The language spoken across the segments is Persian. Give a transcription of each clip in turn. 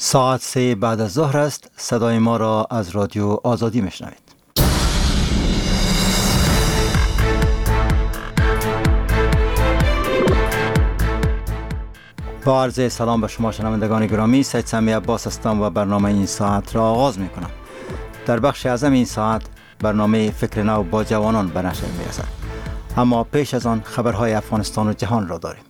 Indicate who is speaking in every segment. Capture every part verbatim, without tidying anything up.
Speaker 1: ساعت سه بعد از ظهر است. صدای ما را از رادیو آزادی میشنوید. با عرض سلام به شما شنوندگان گرامی، سید سمی عباس هستم و برنامه این ساعت را آغاز می کنم. در بخش اعظم این ساعت برنامه فکر نو با جوانان به نشر می رسد. اما پیش از آن خبرهای افغانستان و جهان را داریم.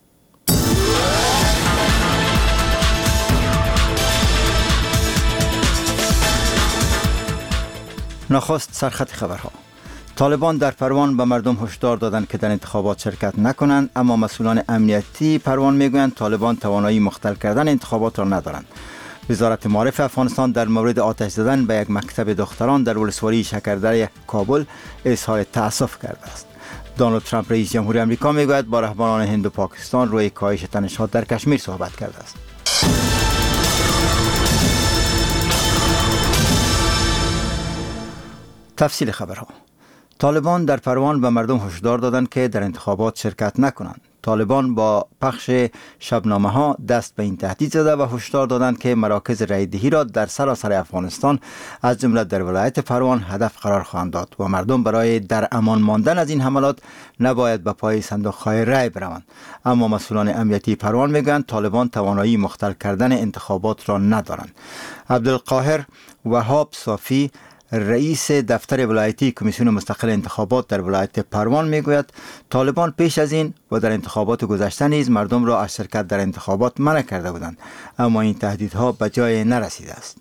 Speaker 1: نخست سرخط خبرها. طالبان در پروان به مردم هشدار دادند که در انتخابات شرکت نکنند، اما مسئولان امنیتی پروان میگویند طالبان توانایی مختل کردن انتخابات را ندارند. وزارت معارف افغانستان در مورد آتش زدن به یک مکتب دختران در ولسوالی شکردره کابل اظهار تأسف کرده است. دونالد ترامپ رئیس جمهوری آمریکا میگوید با رهبران هند و پاکستان روی کاهش تنش‌ها در کشمیر صحبت کرده است. تفصیل خبرها. طالبان در پروان به مردم هشدار دادند که در انتخابات شرکت نکنند. طالبان با پخش شبنامه ها دست به این تهدید زده و هشدار دادند که مراکز رای دهی را در سراسر افغانستان از جمله در ولایت پروان هدف قرار خواهند داد و مردم برای در امان ماندن از این حملات نباید به پای صندوق‌های رای بروند. اما مسئولان امنیتی پروان میگویند طالبان توانایی مختل کردن انتخابات را ندارند. عبدالقاهر وهاب صافی رئیس دفتر ولایتی کمیسیون مستقل انتخابات در ولایت پروان میگوید طالبان پیش از این و در انتخابات گذشته نیز مردم را از شرکت در انتخابات منع کرده بودند، اما این تهدیدها به جای نرسیده است.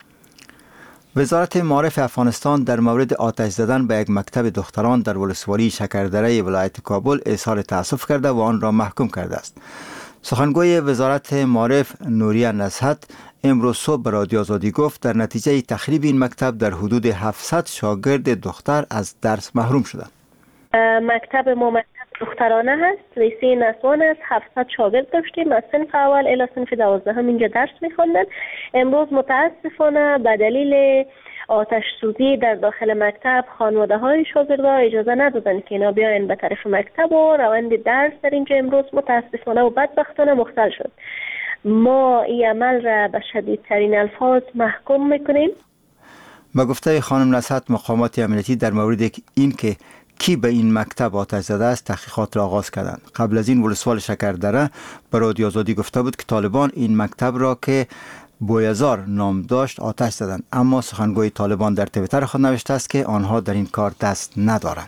Speaker 1: وزارت معارف افغانستان در مورد آتش زدن به یک مکتب دختران در ولسوالی شکردره ولایت کابل اظهار تأسف کرده و آن را محکوم کرده است. سخنگوی وزارت معارف نوریه نصحت امروز صبح به رادیو آزادی گفت در نتیجه تخریب این مکتب در حدود هفتصد شاگرد دختر از درس محروم شدند.
Speaker 2: مکتب ما مکتب دخترانه هست، لیسه نسوان است. هفتصد شاگرد داشتیم از صنف اول الی صنف دوازدهم اینجا درس می‌خواندن. امروز متاسفانه به دلیل آتش سوزی در داخل مکتب خانواده های شاگردان اجازه ندادن که اینا بیاین به طرف مکتب و روند درس در اینجا امروز متاسفانه و بدبختانه مختل شد. ما این عمل را به شدیدترین الفاظ محکوم میکنیم.
Speaker 1: با گفته خانم نصحت مقامات امنیتی در مورد این که کی به این مکتب آتش زده است تحقیقات را آغاز کردند. قبل از این ولسوال شکردره به رادیو آزادی گفته بود که طالبان این مکتب را که بویزار نام داشت آتش زدند، اما سخنگوی طالبان در توییتر خود نوشته است که آنها در این کار دست ندارند.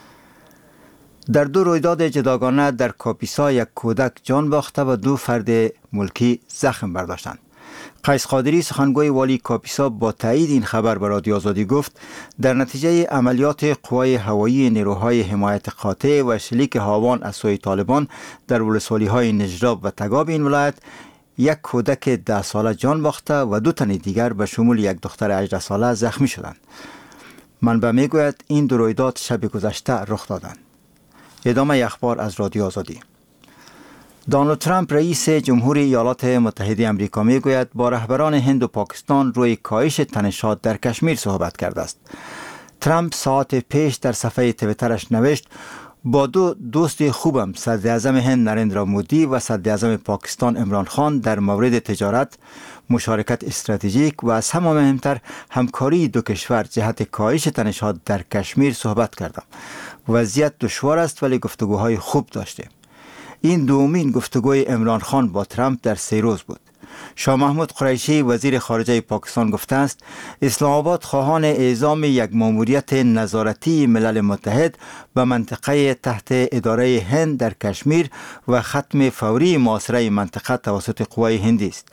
Speaker 1: در دو رویداد جداگانه در کاپیسا یک کودک جان باخته و دو فرد ملکی زخم برداشتند. قیس قادری سخنگوی والی کاپیسا با تایید این خبر به رادیو آزادی گفت در نتیجه عملیات قوای هوایی نیروهای حمایت قاطع و شلیک هاوان از سوی طالبان در ولسوالی‌های نجراب و تگاب این ولایت یک کودک ده ساله جان باخته و دو تن دیگر به شمول یک دختر هجده ساله زخمی شدند. منبع میگوید این دو رویداد شب گذشته رخ دادند. ادامه اخبار از رادیو آزادی. دونالد ترامپ رئیس جمهوری ایالات متحده آمریکا میگوید با رهبران هند و پاکستان روی کاهش تنشات در کشمیر صحبت کرده است. ترامپ ساعت پیش در صفحه توییترش نوشت با دو دوست خوبم صدر اعظم هند نریندرا مودی و صدر اعظم پاکستان عمران خان در مورد تجارت، مشارکت استراتژیک و از همه مهمتر همکاری دو کشور جهت کاهش تنشات در کشمیر صحبت کردم. وضعیت دشوار است ولی گفتگوهای خوب داشتیم. این دومین گفتگوی عمران خان با ترامپ در سه روز بود. شاه محمود قریشی وزیر خارجه پاکستان گفته است اسلام آباد خواهان اعزام یک ماموریت نظارتی ملل متحد به منطقه تحت اداره هند در کشمیر و ختم فوری محاصره منطقه توسط قوای هندی است.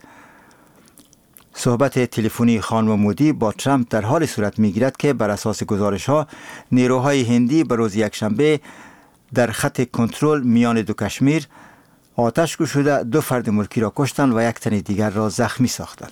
Speaker 1: صحبت تلفنی خانم مودی با ترامپ در حال صورت میگیرد که بر اساس گزارش‌ها نیروهای هندی به روز یکشنبه در خط کنترل میان دو کشمیر آتش گشوده دو فرد ملکی را کشتند و یک تن دیگر را زخمی ساختند.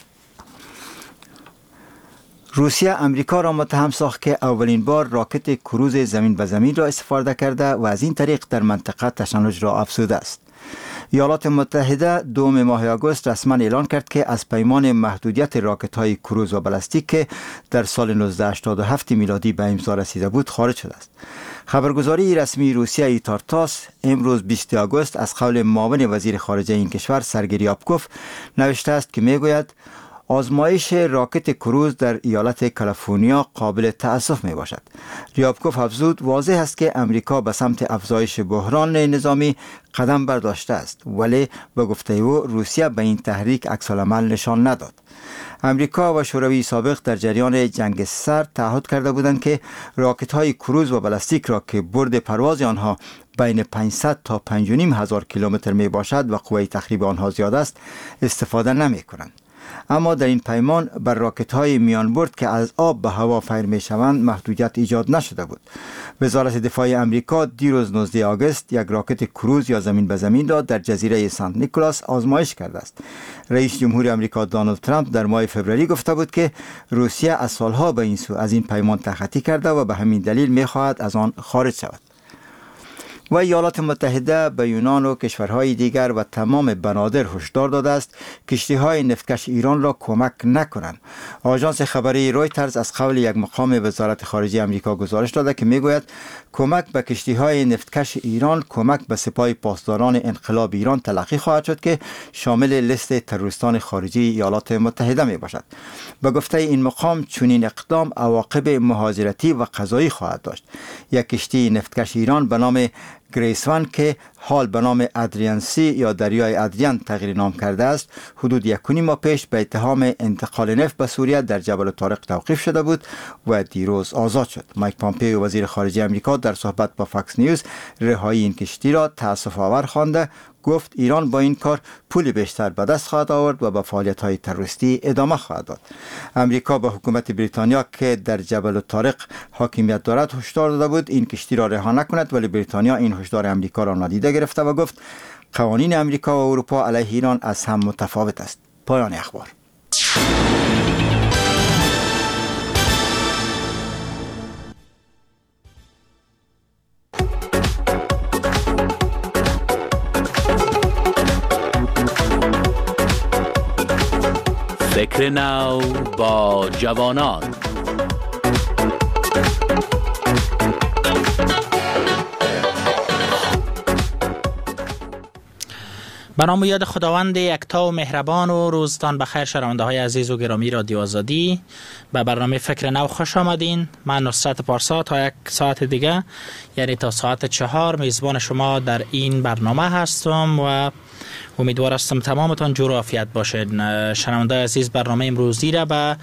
Speaker 1: روسیه امریکا را متهم ساخت که اولین بار راکت کروز زمین به زمین را استفاده کرده و از این طریق در منطقه تشنج را افزوده است. ایالات متحده دوم ماه آگوست رسما اعلان کرد که از پیمان محدودیت راکت های کروز و بالستیک که در سال نوزده هشتاد و هفت میلادی به امضا رسیده بود خارج شده است. خبرگزاری رسمی روسیه ایتارتاس امروز بیستم آگوست از قول معاون وزیر خارجه این کشور سرگئی ریابکوف نوشته است که میگوید آزمایش راکت کروز در ایالت کالیفرنیا قابل تأسف می باشد. ریابکوف افزود واضح است که امریکا به سمت افزایش بحران نظامی قدم برداشته است، ولی به گفته او روسیه به این تحریک عکس‌العمل نشان نداد. امریکا و شوروی سابق در جریان جنگ سرد تعهد کرده بودند که راکت های کروز و بالستیک را که برد پرواز آنها بین پانصد تا پنج و نیم هزار کیلومتر می باشد و قوه تخریب آنها زیاد است استفاده نمی کنند. اما در این پیمان بر راکت های میان برد که از آب به هوا فیر می شوند محدودیت ایجاد نشده بود. وزارت دفاع امریکا دیروز نوزدهم آگوست یک راکت کروز یا زمین به زمین را در جزیره سنت نیکولاس آزمایش کرده است. رئیس جمهور امریکا دونالد ترامپ در ماه فوریه گفته بود که روسیه از سالها به این سو از این پیمان تخطی کرده و به همین دلیل می خواهد از آن خارج شود. و ایالات متحده به یونان و کشورهای دیگر و تمام بنادر هشدار داده است کشتی‌های نفتکش ایران را کمک نکنند. آژانس خبری رویترز از قول یک مقام وزارت خارجه آمریکا گزارش داده که میگوید کمک به کشتی‌های نفتکش ایران کمک به سپاه پاسداران انقلاب ایران تلقی خواهد شد که شامل لیست تروریستان خارجی ایالات متحده می باشد. به گفته این مقام چنین اقدام عواقب مهاجرتی و قضایی خواهد داشت. یک کشتی نفتکش ایران به نام گریسوان که حال به نام ادریان سی یا دریای ادریان تغییر نام کرده است حدود یک و نیم ماه پیش به اتهام انتقال نفت به سوریه در جبل طارق توقیف شده بود و دیروز آزاد شد. مایک پامپئو وزیر خارجه آمریکا در صحبت با فاکس نیوز رهایی این کشتی را تأسف آور خوانده، گفت ایران با این کار پول بیشتر به دست خواهد آورد و به فعالیت‌های تروریستی ادامه خواهد داد. امریکا به حکومت بریتانیا که در جبل طارق حاکمیت دارد هشدار داده بود این کشتی را رها نکند، ولی بریتانیا این هشدار امریکا را نادیده گرفته و گفت قوانین امریکا و اروپا علیه ایران از هم متفاوت است. پایان اخبار.
Speaker 3: فکر نو با جوانان.
Speaker 4: به نام و یاد خداوند یکتا و مهربان و روزتان بخیر شنونده های عزیز و گرامی رادیو آزادی، به برنامه فکر نو خوش آمدین. من نصرت پارسا تا یک ساعت دیگه یعنی تا ساعت چهار میزبان شما در این برنامه هستم و امیدوار هستم تمامتان جور و عافیت باشین. شنونده عزیز برنامه امروزی را به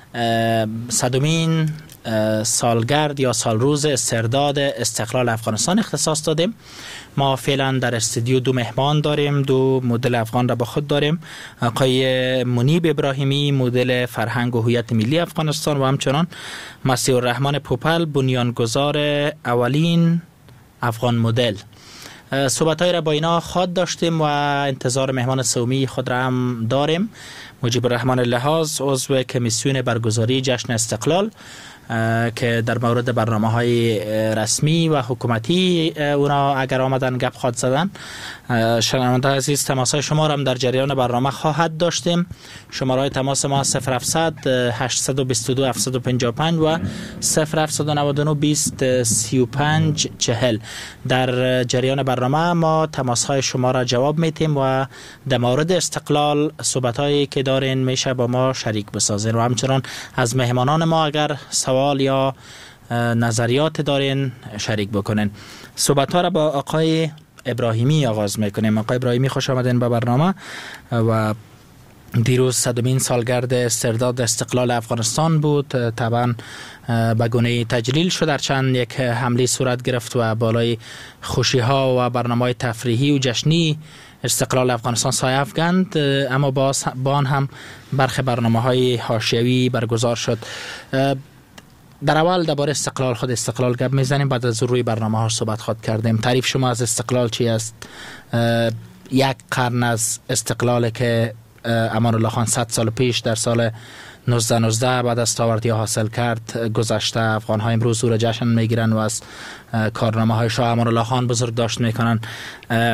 Speaker 4: صدمین سالگرد یا سالروز استرداد استقلال افغانستان اختصاص دادیم. ما فعلا در استودیو دو مهمان داریم، دو مدل افغان را با خود داریم، آقای منیب ابراهیمی مدل فرهنگ و هویت ملی افغانستان و همچنان مسیح الرحمن پوپل بنیانگذار اولین افغان مدل. صحبت‌های را با اینا خواهد داشتیم و انتظار مهمان سومی خود را هم داریم. مجیب الرحمن لحاظ عضو کمیسیون برگزاری جشن استقلال که در مورد برنامه‌های رسمی و حکومتی اونا اگر آمدن گپ خواهد زدن. شنونده عزیز تماس‌های شما را هم در جریان برنامه خواهد داشتیم. شماره‌های تماس ما صفر هفتصد هشتصد و بیست و دو هفتصد و پنجاه و پنج و صفر هفتصد و نود و نه بیست سی و پنج چهل. در جریان برنامه ما تماس‌های شما را جواب میتیم و در مورد استقلال صحبت‌هایی که دارین میشه با ما شریک بسازین و همچنان از مهمانان ما اگر سوال یا نظریات دارین شریک بکنین. صحبت‌ها را با آقای ابراهیمی آغاز میکنیم. آقای ابراهیمی خوش آمدین به برنامه. و دیروز صدمین سالگرد استرداد استقلال افغانستان بود. طبعا به گونه تجلیل شد، در چند یک حمله صورت گرفت و بالای خوشی ها و برنامه تفریحی و جشنی استقلال افغانستان سایه افکند، اما باز با آن هم برخی برنامه های حاشیوی برگزار شد. در اول درباره استقلال خود استقلال گپ میزنیم، بعد از روی برنامه ها صحبت خود کردیم. تعریف شما از استقلال چی است؟ یک قرن از استقلال که امان الله خان صد سال پیش در سال نوزده نوزده بعد از تاوردی حاصل کرد گذشته. افغان ها امروز او را جشن میگیرن و از کارنامه های شاه امان الله خان بزرگ داشت میکنن.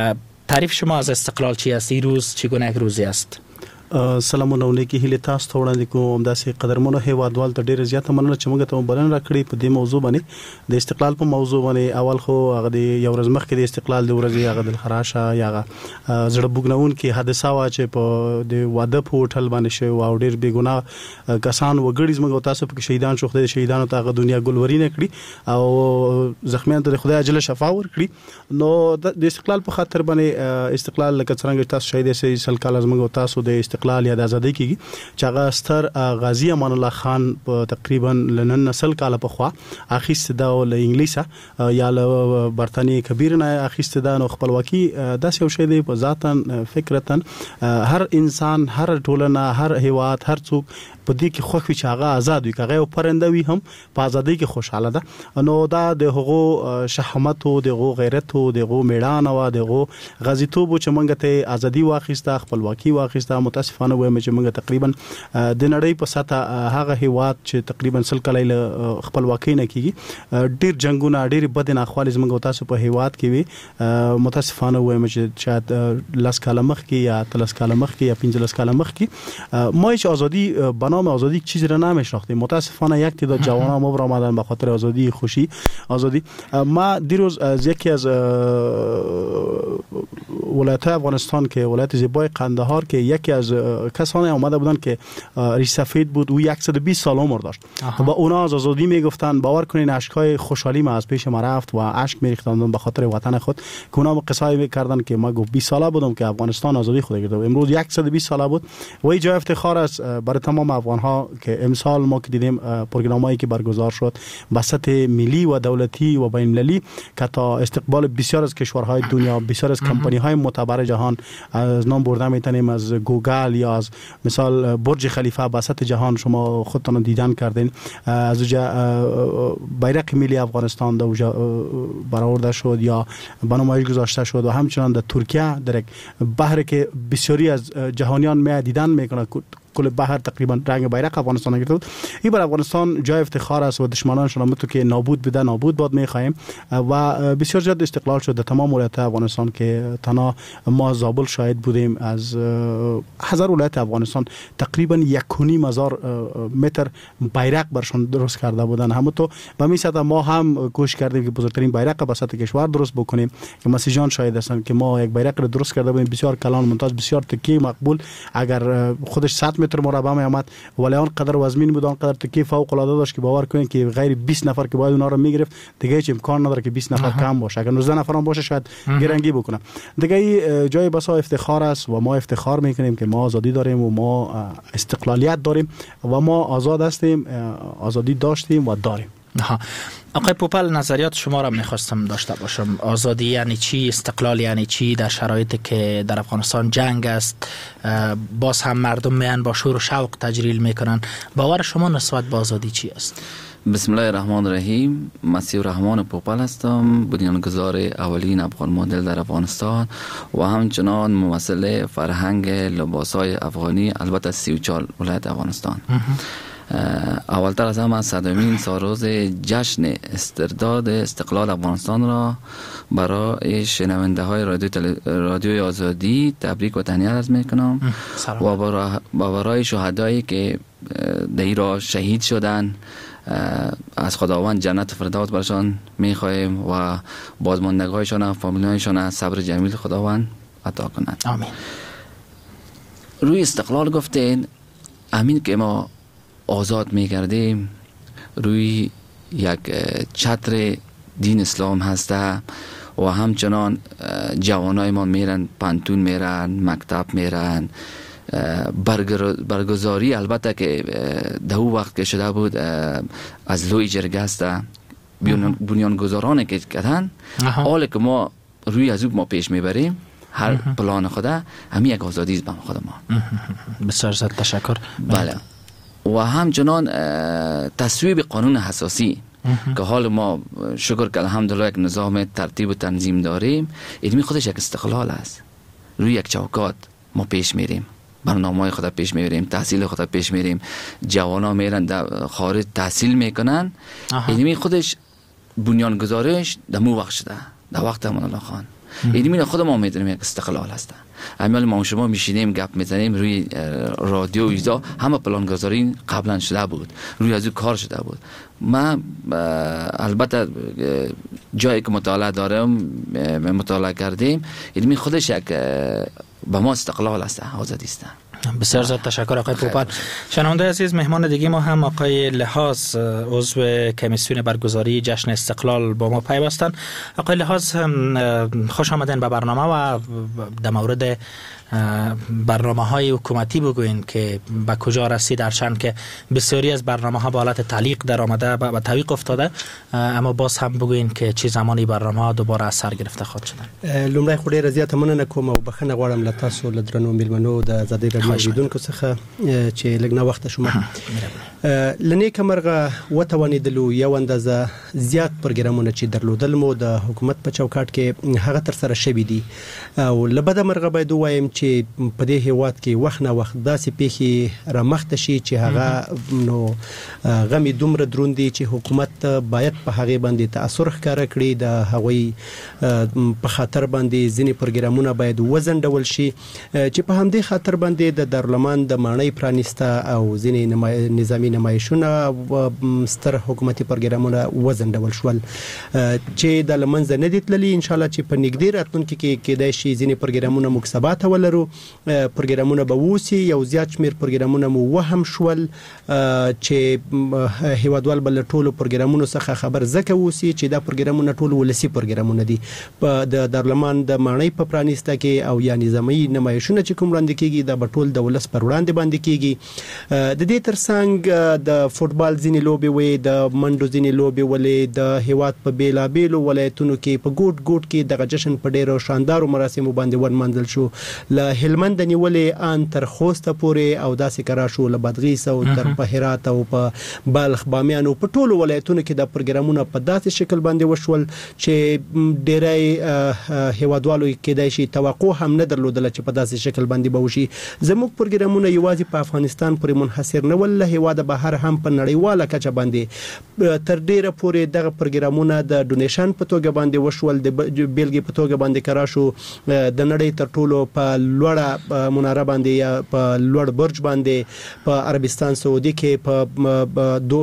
Speaker 4: تعریف شما از استقلال چی است؟ این روز چگونه یک روزی است؟
Speaker 5: سلامونه علیکم هیله تاسو ته وړاندې کوم داسې قدرمنو هیوادوال ته ډیره زیاته مننه چې موږ ته بلنه راکړې په دې موضوع باندې د استقلال په موضوع باندې. اول خو هغه د یو ورځ مخکې د استقلال د ورځې هغه د خراشه یا زړه بوګنون کې حادثه وا چې په د واده په هوټل باندې شو او ډیر بې ګناه کسان وګړي موږ تاسو په شهیدان شو، خدای شهیدانو ته هغه دنیا ګلوري نه کړی او زخمیان ته خدای اجل شفا ورکړي. نو د استقلال په خاطر باندې استقلال لکه څنګه تاسو شهید سي سل کال از موږ تاسو د استقلال یا د ازادۍ کېږي چې هغه ستر غازی امان الله خان په تقریبا لنن نسل کال په خوا اخیست دا له انګلیسه یا له برتانی کبیر نه اخیست دا نو خپلواکي داسې یو شی دی په ذاتن فکرتن هر انسان هر ټولنه هر هیواد هر څوک په دې کې خوښ وي چې هغه آزاد وي، هغه یو پرنده وي هم په ازادۍ کې خوشاله ده. نو دا د هغو شهامت او د هغو غیرت او د هغو میړانه او د هغو غازیتوب چې موږ ته ازادي واخیسته خپلواکي واخیسته. متاسفانه وایم چې موږ تقریبا د نړۍ په سطح هغه هیواد چې تقریبا سل کال خپلواکي نه کیږي ډیر جنگونه ډیر بد نه اخوال موږ تاسو په هیواد کې وي. متاسفانه وایم چې شاید لاس کال مخ کې یا تلس کال مخ کې یا پنځلس کال مخ کې ما هیچ آزادی بنا نام آزادی چیزی را نمیشناختیم. متاسفانه یک تعداد جوانان ما برآمدن آمدن به خاطر آزادی خوشی آزادی. ما دیروز از یکی از ولایت افغانستان که ولایت زیبای قندهار که یکی از کسانی آمده بودن که ریش سفید بود، او صد و بیست سال عمر داشت و اونا از آزادی میگفتن. باور کنین اشکای خوشحالی ما از پیش ما رفت و اشک میریختند به خاطر وطن خود که اونا قصه میکردن که ما گفت بیست ساله بودم که افغانستان آزادی خود گرفت. امروز صد و بیست ساله بود و این جای افتخار است برای تمام افغان ها که امسال ما که دیدیم پروگرامایی که برگزار شد به سطح ملی و دولتی و بین المللی که تا استقبال بسیار از کشورهای دنیا، بسیار از کمپانی های معتبر جهان، از نام برده میتونیم از گوگل یا از مثال برج خلیفه به سطح جهان شما خودتون دیدن کردین. از اونجا بیرق ملی افغانستان در اونجا برآورده شد یا به نمایش گذاشته شد و همچنان در ترکیه در یک بحر که بسیاری از جهانیان می دیدن میکنه کل بحر تقریبا رنگ بیرق افغانستان گرفته بود. این بر افغانستان جای افتخار است و دشمنانشون هم تو که نابود بده نابود باد میخوایم و بسیار زیاد استقلال شد در تمام ولایت افغانستان که تنها ما زابل شاهد بودیم. از هزار ولایت افغانستان تقریبا یک و نیم هزار متر بیرق برشون درست کرده بودن. هم تو به می سطح ما هم کوشش کردیم که بزرگترین بیرق به سطح کشور درست بکنیم که مسیجان شاهد هستن که ما یک بیرق رو درست کرده بودیم بسیار کلان ممتاز بسیار تکی مقبول. اگر خودش صد متر مربع می آمد ولی آن قدر وزمین بود، آن قدر تکی فوق العاده داشت که باور کنین که غیر بیست نفر که باید اونا رو میگرفت دیگه هیچ امکان نداره که بیست نفر کم باشه. اگر نوزده نفر هم باشه شاید گرنگی بکنه. دیگه جای بسا افتخار است و ما افتخار میکنیم که ما آزادی داریم و ما استقلالیت داریم و ما آزاد هستیم، آزادی داشتیم و داریم.
Speaker 4: ها. آقای پوپل نظریات شما را میخواستم داشته باشم. آزادی یعنی چی؟ استقلال یعنی چی؟ در شرایطی که در افغانستان جنگ است باز هم مردم میان با شور و شوق تجلیل میکنن. باور شما نسبت به آزادی چی است؟
Speaker 6: بسم الله الرحمن الرحیم. مسیح الرحمن پوپل هستم، بنیانگذار اولین افغان مدل در افغانستان و همچنان ممثل فرهنگ لباسای افغانی البته سی و چهار ولایت افغانستان. اولتر از همه صدمین سالروز جشن استرداد استقلال افغانستان را برای شنونده های رادیو تل... رادیوی آزادی تبریک و تهنیت عرض میکنم و برای شهدایی که در ایران شهید شدن از خداوند جنت فردوس برشان میخواهیم و بازماندگانشان فامیلایشان صبر جمیل خداوند عطا کند.
Speaker 4: آمین.
Speaker 6: روی استقلال گفتین امین که ما آزاد می‌گردیم روی یک چتر دین اسلام هسته و همچنان جوانای ما میرن پانتون میرن مکتب میرن برگزاری البته که در او وقت که شده بود از لوی جرگه هسته بنیانگذارانی که کردن حالی که ما روی از او ما پیش میبریم هر پلان خدا همین یک آزادی است به خود ما.
Speaker 4: بسیار زیاد تشکر.
Speaker 6: بله. و همچنان تصویب قانون اساسی که حال ما شکر که الحمدلله یک نظام ترتیب و تنظیم داریم، این خودش یک استقلال است. روی یک چوکات ما پیش میریم، برنامه‌های خود پیش میبریم، تحصیل خود پیش میریم، جوانا میرن در خارج تحصیل میکنن. این خودش بنیانگذارش در مو وقت شده، در وقت امان الله خان. این خود ما میدونیم یک استقلال هست. امیال ما شما میشینیم گپ میزنیم روی رادیو ایزا همه پلانگذاری قبلا شده بود، روی از کار شده بود. ما البته جایی که مطالعه دارم مطالعه کردیم، یعنی خودش یک به ما استقلال است، آزادی است.
Speaker 4: بسیار زیاد تشکر آقای پوپال. شنونده عزیز، مهمان دیگه ما هم آقای لحاظ عضو کمیسیون برگزاری جشن استقلال با ما پیوستن. آقای لحاظ خوش آمدین به برنامه و در مورد برنامه های حکومتی بگوین که به کجا رسید، درچند که بسیاری از برنامه ها به حالت تعلیق در آمده و تعویق افتاده، اما باز هم بگوین که چه زمانی برنامه ها دوباره اثر گرفته خواهد شدن.
Speaker 7: لومړی خو ډیره زیاته مننه کوم او بخښنه غواړم له تاسو له درنو میلمنو د ازادۍ راډیو اوریدونکو څخه چې لږ نه وخت شوم. لنې کمرغه وتوانیدلو یو اندازه زیات پروګرامونه چې درلودل مو د حکومت په چوکاټ کې هغه تر سره شوي دي او لبده مرغه باید وایم چې په دې هیواد کې وخت نه وخت داسې پیښې رامخته شي چې هغه نو غمی دومره دروندي چې حکومت باید په هغه باندې تاثیر ښکاره کړي، د هغوی په خاطر باندې ځینې پروګرامونه باید وزندول شي چې په همدې خاطر باندې د دارالمان د ماڼۍ پرانیسته او ځینې نظامی نمایشونه ستر حکومتي پروګرامونه وزندول شول چې د لمنځه نه دي تللي. ان شاء الله چې په نږدې راتلونکي کې کېدای شي ځینې پروګرامونه موږ سبا ته ولرو، پروګرامونه به ووسي. یو زیات شمیر پروګرامونه مو وهم شول چې هیوادوال بل ټولو پروګرامونو څخه خبر زکه ووسي چې دا پروګرامونه ټول ولسی پروګرامونه دي. په د دارالمان د ماڼۍ په پرانیسته کې او یا نظامی نمایشونه چې کوم وړاندې کیږي دا به ټول د ولس پر وړاندې باندې کیږي. د دې ترڅنګ د فوتبال ځینې لوبې وي، د منډو ځینې لوبې ولې د هیواد په بیلابیلو ولایتونو کې په ګوټ ګوټ کې د جشن په ډیرو شاندارو مراسمو باندې ونمنځل شو، له هلمند نیولې ان تر خوسته پورې او داسې کرا شو له بادغیس او تر په هرات او په بلخ بامیان او په ټولو ولایتونو کې د پروګرامونو په داسې شکل باندې وشول چې ډیری هیوادوالو کېدای شي توقع هم نه درلودل چې په داسې شکل باندې به وشي. زموږ پروګرامونه یوازې په افغانستان پورې منحصر نه ول، له هیواد بهر هم په نړیواله کچه باندې تر ډیره پورې دغه پروګرامونه د ډونیشن په توګه باندې وشول، د بیلګې په توګه باندې کرا شو د نړۍ تر ټولو په لوړه مناره باندې یا په لوړ برج باندې په عربستان سعودي کې په دو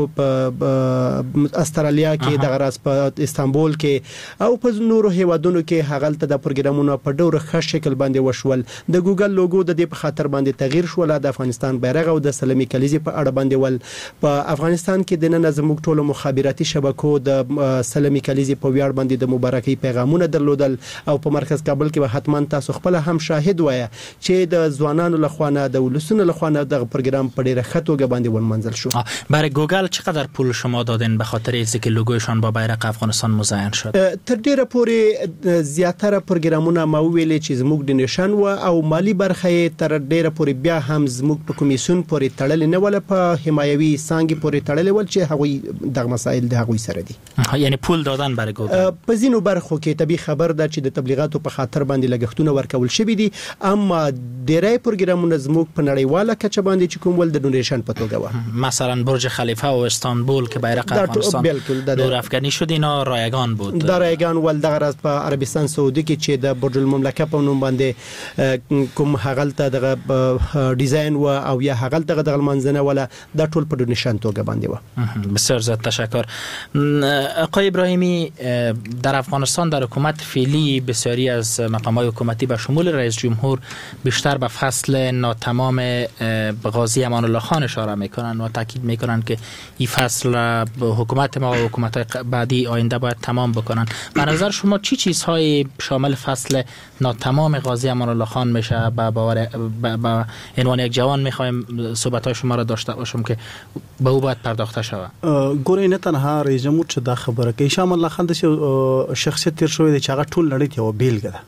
Speaker 7: په استرالیا کې د غراس په استانبول کې او په نورو هیوادونو کې هغه ته د پروګرامونو په ډوره ښه شکل باندې وشول. د ګوګل لوګو د دې په خاطر باندې تغییر شول، د افغانستان بیرغ او د سلمي کلیزې په اړه باندې ول. په افغانستان کې د نن زموږ ټولو مخابراتي شبکو د سلمي کلیزې په ویاړ باندې د مبارکي پیغامونه درلودل او په مرکز کابل کې حتما تاسو خپل هم شاهد وای چې د ځوانانو لخوانه د ولسونو لخوانه د پروګرام په ډیره ښه توګه باندې ونمنځل شو.
Speaker 4: برای گوگل چقدر پول شما دادین به خاطر اینکه لوگویشان با بیرق افغانستان مزین شد؟
Speaker 7: تر ډیره پورې زیاتره پروګرامونه ما ویلې چې زموږ د نشان و او مالی برخه تر ډیره پورې بیا هم زموږ په کمیسیون پورې تړل نه ول، په حمایوي سانګي پورې تړل ول چې هغوی د مسائل د هغوی سره دي.
Speaker 4: یعنی پول دادن برای گوگل
Speaker 7: په ځینو برخو کې طبي خبر ده چې د تبلیغاتو په خاطر باندې لګښتونه ورکول شوی دي، اما ډیری پروګرامونه زموږ په نړیواله کچه باندې چې کوم ول د ډونیشن په توګه و،
Speaker 4: مثلا برج خلیفه و استانبول که بیرق افغانستان نور افغانی شد اینا رایگان بود.
Speaker 7: در رایگان ول دغه راز په عربستان سعودي کې چې د برج المملکه په نوم باندې کوم هغلته دغه ډیزاین و او یا هغلته دغه منځنه ولا د ټول په ډونیشن توګه باندې و.
Speaker 4: بسیار زیاد تشکر. آقای ابراهیمی، در افغانستان در حکومت فعلی بسیاری از مقامات حکومتی به شمول رئیس جمهور بیشتر به فصل ناتمام غازی امان الله خان اشاره میکنن و تاکید میکنن که این فصل حکومت ما و حکومت بعدی آینده باید تمام بکنن. به نظر شما چی چیزهای شامل فصل ناتمام غازی امان الله خان میشه؟ با باور با عنوان یک جوان میخوایم صحبت‌های شما را داشته باشم که به او باید پرداخته شود.
Speaker 5: ګورې نه تنها رئیس جمهور چې دا خبره کوي، شاه امان الله خان د شخصیت تیر شوی دی چې هغه ټول نړۍ ته یو بیلګه ده.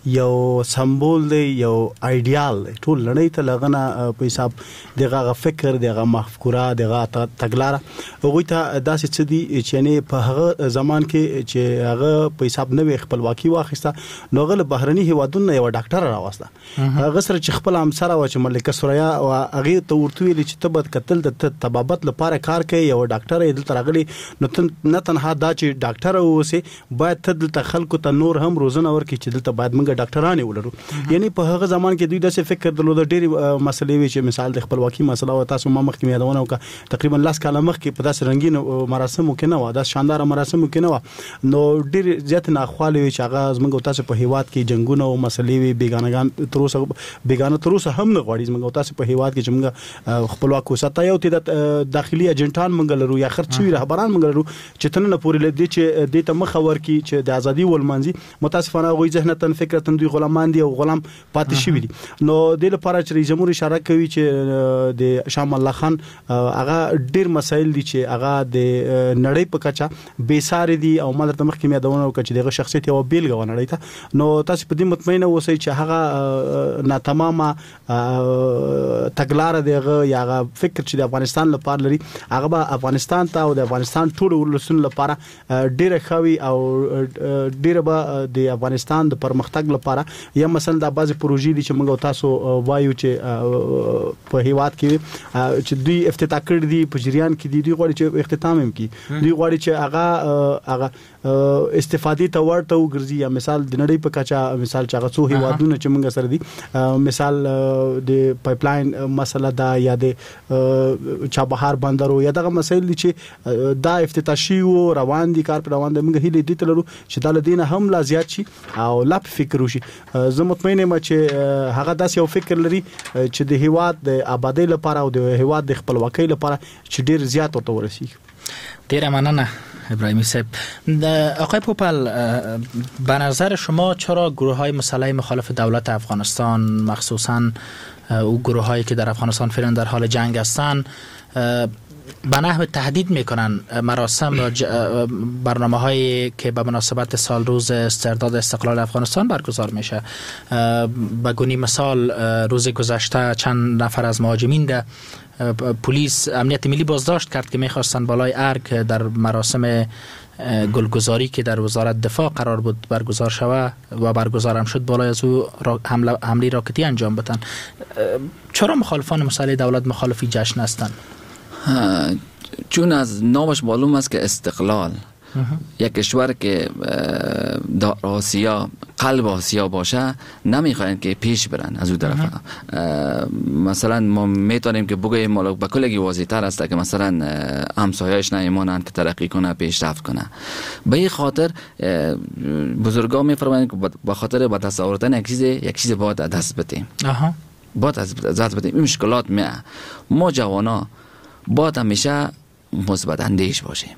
Speaker 5: یو سمبول دی یو ایډیال دی ټول لړۍ ته لغنه په حساب دغه فکر دغه مفکوره دغه تګلاره هغه ته داسې څه دي چې نه په هغه زمان کې چې هغه په حساب نه خپلواکي واخیسته نو غل بهرني هیوادونه یو ډاکټر راوسته هغه سره چې خپل همسره و چې ملکه سوریا او هغه ته ورته ویل چې تبد قتل د تبابت لپاره کار کوي یو ډاکټر یې دلته راغلی نو نه تنها دا چې ډاکټر اوسه باید ته دلته خلکو ته نور هم روزنه ورکړي چې دلته باید موږ ډاکټرانه ولرو یعنی په هغه زمان کې دوی داسې فکر درلود ډېری مسلې وی چې مثال د خپلواکي مسله او تاسو ما مخکې یادونه وکړه تقریبا لاس کاله مخکې په داسې رنگین مراسمو کې نه و دا شاندار مراسمو کې نه و نو ډېر زیات ناخواله وی چې هغه زموږ تاسو په هیواد کې جنگونه او مسلې وی بیگانګان تر اوسه بیگانه تر اوسه هم نه غواړي زموږ تاسو په هیواد کې چې موږ خپلواک وساتای او د داخلي ایجنټان موږ لرو یا خرچوي رهبران موږ لرو چې تنه پورې لدی چې د ته مخ ورکی چې د ازادي ولمنځي متاسفانه غوي ذهنتن فکرتن دوی غلامان دي او غلام پاتې شوی دي نو د لپاره چې رئیس جمهور اشاره کوي چې د شام الله خان هغه ډیر مسایل دي چې هغه د نړۍ په کچه بے ساري دي او مدرته مخکې یادونه وکړه چې دغه شخصیت یو بیلګه ونړی ته نو تاسو په دې مطمئنه اوسئ چې هغه ناتمامه تګلاره دغه یا فکر چې د افغانستان لپاره لري هغه به افغانستان ته او د افغانستان ټول ولسونو لپاره ډیره خوي او ډیره به د افغانستان د پرمختګ لپاره یا مثلا د بعضی پروژې دي چې موږ تاسو وایو چې په هیواد کې چې دوی افتتاح کړی دي په جریان کې دي دوی غواړي چې اختتام هم کړي دوی غواړي چې هغه هغه استفادې ته ورته وګرځي یا مثال د نړۍ په کچا مثال چې هغه څو هیوادونه چې موږ سره دي مثال د پایپلاین مسله دا یا د چابهار بندر یا دغه مسایل چې دا افتتاح شي او روان دي کار پر روان دي موږ هیله دي تلرو چې د لدینه هم لا زیات شي او لا فکر وشي زه مطمئن یم چې هغه داس یو فکر لري چې د هیواد د آبادی لپاره او د هیواد د خپلواکۍ لپاره چې ډیر زیات ورته ورسیږي
Speaker 4: ډیر مننه ابراهیمی صاحب آقای پوپل به نظر شما چرا گروه های مسلح مخالف دولت افغانستان مخصوصا او گروه هایی که در افغانستان فعلا در حال جنگ هستند به نحو تهدید میکنن مراسم و برنامه هایی که به مناسبت سال روز استرداد استقلال افغانستان برگزار میشه به گونی مثال روز گذشته چند نفر از مهاجمین ده پلیس امنیت ملی بازداشت کرد که میخواستن بالای ارگ در مراسم گلگزاری که در وزارت دفاع قرار بود برگزار شود و برگزار هم شد بالای از او حمله حمله راکتی انجام بدن. چرا مخالفان مسلح دولت مخالفی جشن هستند؟
Speaker 6: چون از نامش معلوم است که استقلال یک کشور که در آسیا قلب آسیا باشه نمیخواین که پیش برن از اون طرف مثلا ما میتونیم که بگوییم مالک به کلگی واضح تر است که مثلا همسایه‌اش نمیمونن که ترقی کنه پیشرفت کنه به این خاطر بزرگان میفرمایند که به خاطر به دست آوردن یک چیز یک چیز باید دست بدیم باید دست بدیم این مشکلات میه ما جوانا باید همیشه مثبت اندیش باشیم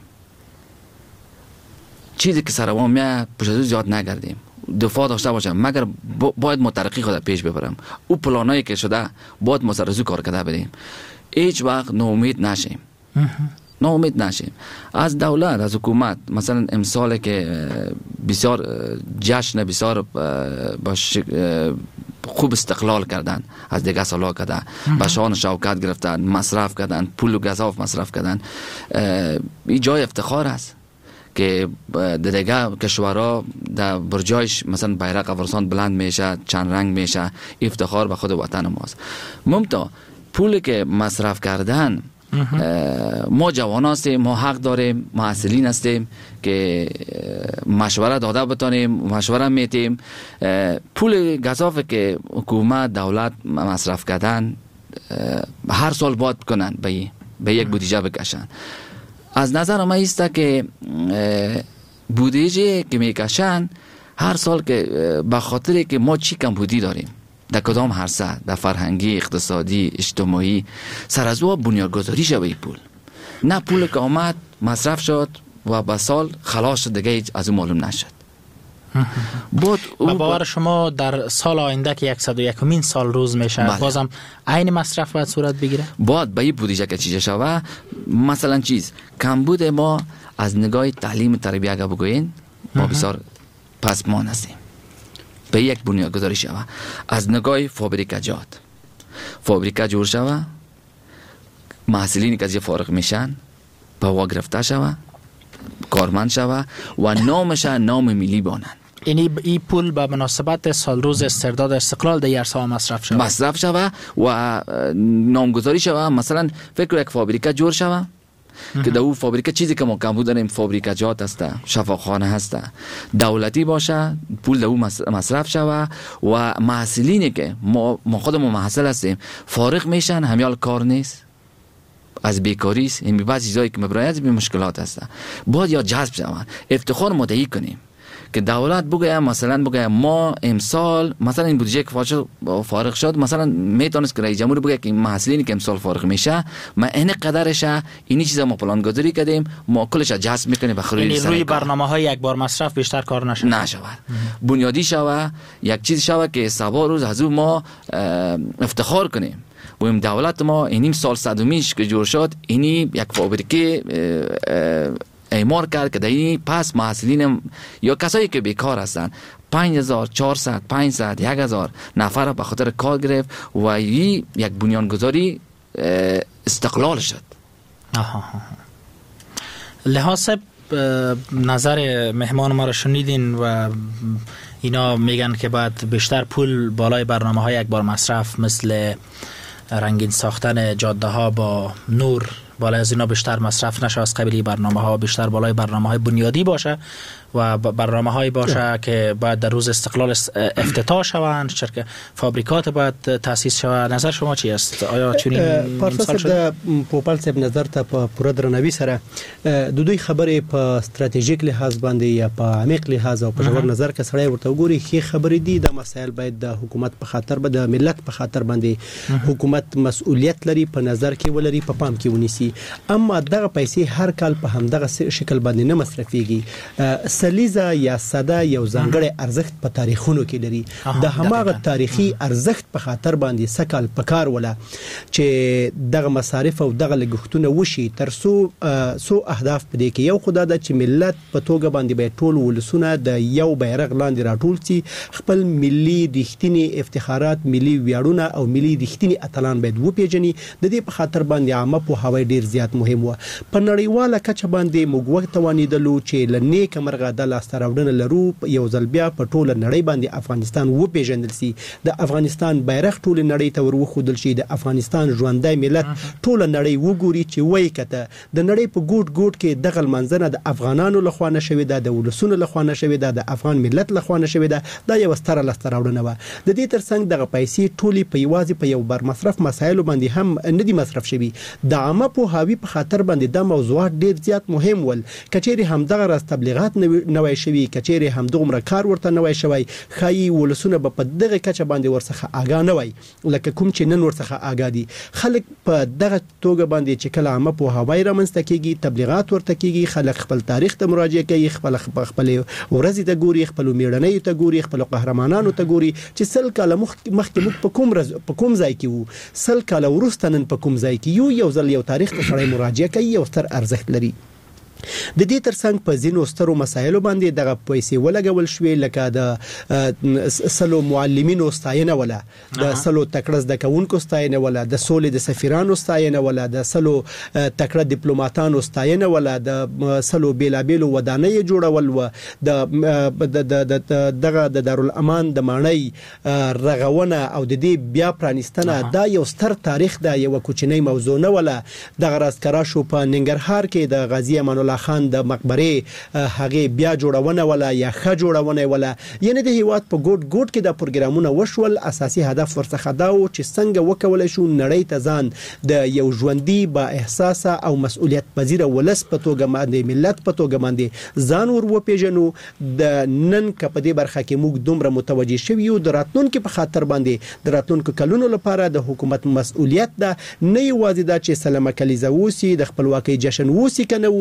Speaker 6: چیزی که سرمون میاد پشت زیاد نگردیم دفاع داشته باشم مگر باید ما ترقی خود پیش ببرم او پلانایی که شده باید ما سر زو کار کرده بریم هیچ وقت ناامید نشیم ناامید نشیم از دولت از حکومت مثلا امسال که بسیار جشن بسیار باش خوب استقلال کردن از دیگه سالا کردن به شان شوکت گرفتن مصرف کردن پول و گزاف مصرف کردن این جای افتخار است که در دیگه کشورها در برجایش مثلا بیرق افغانستان بلند میشه چند رنگ میشه افتخار به خود وطن ماست ممتا پولی که مصرف کردن ما جوان هستیم ما حق داریم معسلین هستیم که مشوره داده بتانیم مشوره میتیم پول گزافه که حکومت دولت مصرف کردن هر سال باید کنن به به یک بودجه بکشن از نظر ما است که بودجه که میکشن هر سال که به خاطر که ما چی کمبودی داریم در کدام عرصه در فرهنگی اقتصادی اجتماعی سر از او بنیادگذاری شد این پول نه پول که آمد مصرف شد و به سال خلاص شد دیگه از اون معلوم نشد
Speaker 4: بود و باور شما در سال آینده که صد و یکمین سال روز میشه بله. بازم عین مصرف باید صورت بگیره
Speaker 6: باید به این بودجه که چیزی شوه مثلا چیز کمبود ما از نگاه تعلیم تربیت اگه بگوین ما بسیار پسمان هستیم به یک بنیانگذاری شود. از نگاه فابریکاجات فابریکا جور شود، محصولینی که از فارغ میشن به وا گرفته شود، کارمند شود و نامش نام ملی بانند.
Speaker 4: یعنی این پول به مناسبت سال روز استرداد استقلال در یرسا مصرف شود
Speaker 6: مصرف شود و نامگذاری شود. مثلا فکر یک فابریکا جور شود که در اون فابریکا چیزی که ما کمبود داریم فابریکاجات هسته، شفاخانه هسته، دولتی باشه، پول در اون مصرف شود و محصولینی که ما, ما خودمون محصل هستیم فارغ میشن، همیال کار نیست، از بیکاری است، این بعضی چیزایی که مبرایت به مشکلات هسته، باید یا جذب شوند. افتخار مدعی کنیم که دولت بگه مثلا بگه ما امسال مثلا این بودجه که فارغ شد، مثلا میتونست که رئیس جمهور بگه که محصولینی که امسال فارغ میشه ما این قدرشه، اینی چیزا ما پلان گذاری کردیم، ما کلش جذب میکنیم به خرید.
Speaker 4: یعنی روی برنامه‌های یک بار مصرف بیشتر کار نشه
Speaker 6: نشود، بنیادی شود، یک چیز شود که سبا روز از ما افتخار کنیم. و این دولت ما این سال صدومیش که جور شد، اینی یک فابریکه ایمار کرد که در این پس محصولین یا کسایی که بیکار هستند پنج هزار چهارصد پانصد یک هزار نفر به خاطر کار گرفت و این یک بنیانگذاری استقلال شد.
Speaker 4: آها. لحاظ نظر مهمان ما را شنیدین و اینا میگن که باید بیشتر پول بالای برنامه های یک بار مصرف مثل رنگین ساختن جاده ها با نور بالای از اینا بیشتر مصرف نشه، از قبیل برنامه ها بیشتر بالای برنامه های بنیادی باشه و برنامه هایی باشه که باید در روز استقلال افتتاح شوند، شرکت فابریکات باید تاسیس شود. نظر شما چی است؟ آیا چنین
Speaker 7: مثال شده؟ پوپل صاحب نظر ته په پوره درناوي سره د دوی خبرې په ستراتیژیک لحاظ باندې یا په عمیق لحاظ او په ژور نظر کې سړی ورته وګوري ښې خبرې دي. د مسایل باید د حکومت په خاطر به د ملت په خاطر باندې حکومت مسؤلیت لري په نظر کې ولري، په پام کې ونیسي. اما دغه پیسې هر کال په همدغه شکل باندې نه مصرفيږي. سلیزه یا ساده یو ځانګړی ارزښت په تاریخونو کې لري. د هماغه تاریخي ارزښت په خاطر باندې سکل پکار ولا چې دغه مصارف او دغه لګښتونه وشي تر څو سو اهداف پدې کې یو خدای د چې ملت په توګه باندې به ټول ولسونه د یو بیرغ لاندې راټول سي، خپل ملي رښتینی افتخارات، ملي ویاړونه او ملي رښتینی اتلان باید وپیژني. د دې په خاطر باندې عامه پوهاوی ډیر زیات مهم و. په نړیواله کچه باندې موږ وخت توانیدلو چې لنیک مرغه د لاس راوړنه لرو یو ځل بیا په ټوله نړۍ باندې افغانستان وپیژندل سي، د افغانستان بیرغ ټوله نړۍ ته ور وښودل شي، د افغانستان ژوندۍ ملت ټوله نړۍ وګوري چې وای کته د نړۍ په ګوټ ګوټ کې دغه منځنه د افغانانو لخوا نشوي ده، د ولسونو لخوا نشوي ده، د افغان ملت لخوا نشوي ده. دا یو ستره لاس راوړنه و. د دې ترڅنګ دغه پیسې ټولې په یوازې په یو بر مصرف مسایلو باندې هم نه دي مصرف شوي. د عامه پوهاوی په خاطر باندې دا موضوعات ډیر زیات مهم ول. کچېری هم دغه راز تبلیغات نوې شوي، کچېری هم دغه کار ورته نوې شوی، خای ولسونه په دغه کچه باندې ورڅخه آگاه نه وای لکه کوم چې نن ورڅخه آگاه دي. خلک په دغه توګه باندې چې کله عامه پوهاوی رامنځته کیږي، تبلیغات ورته کیږي، خلک خپل تاریخ ته مراجعه کوي، خپل خپل ورځې ته ګوري، خپل میړنۍ ته ګوري، خپل قهرمانانو ته ګوري چې سل کاله مخکې موږ په کوم ورځ په کوم ځای کې وو، سل کاله وروسته نن په کوم ځای کې یو یو ځل یو تاریخ ته سړی مراجعه کوي، یو ستر ارزښت لري. د دې ترڅنګ په ځینو سترو مسایلو باندې دغه پیسې ولګول شوې، لکه د سلو معلمینو ستاینه ولا، د سلو تکړه زده کوونکو ستاینه ولا، د سولې د سفیرانو ستاینه ولا، د سلو تکړه ډیپلوماټانو ستاینه ولا، د سلو بیلابیلو ودانۍ جوړول و، د دغه د دارالامان د ماڼۍ رغونه او د دې بیا پرانیستنه دا یو ستر تاریخ ده، یو کوچنی موضوع نه ولا. دغه راستکرا شو په ننګرهار کې د غازی امان الله خان د مقبره هغه بیا جوړونه ولا یا ښه جوړونه ولا. یعنی د هیواد په ګوټ ګوټ کې د پروګرامونو وشول. اساسي هدف ورڅخه دا و چې څنګه وکولای شو نړۍ ته ځان د یو ژوندۍ با احساس او مسؤلیت پذیر ولس په توګه باندې، ملت په توګه باندې ځان ور وپیژنو. د نن کپدې برخه کې موږ دومره متوجي شوی یو د راتلونکو په خاطر باندې، د راتلونکو کلونو لپاره د حکومت مسؤلیت ده، نه یوازې دا چې سلامه کلیزه وسی، د خپلواکۍ جشن وسی کنه وسی،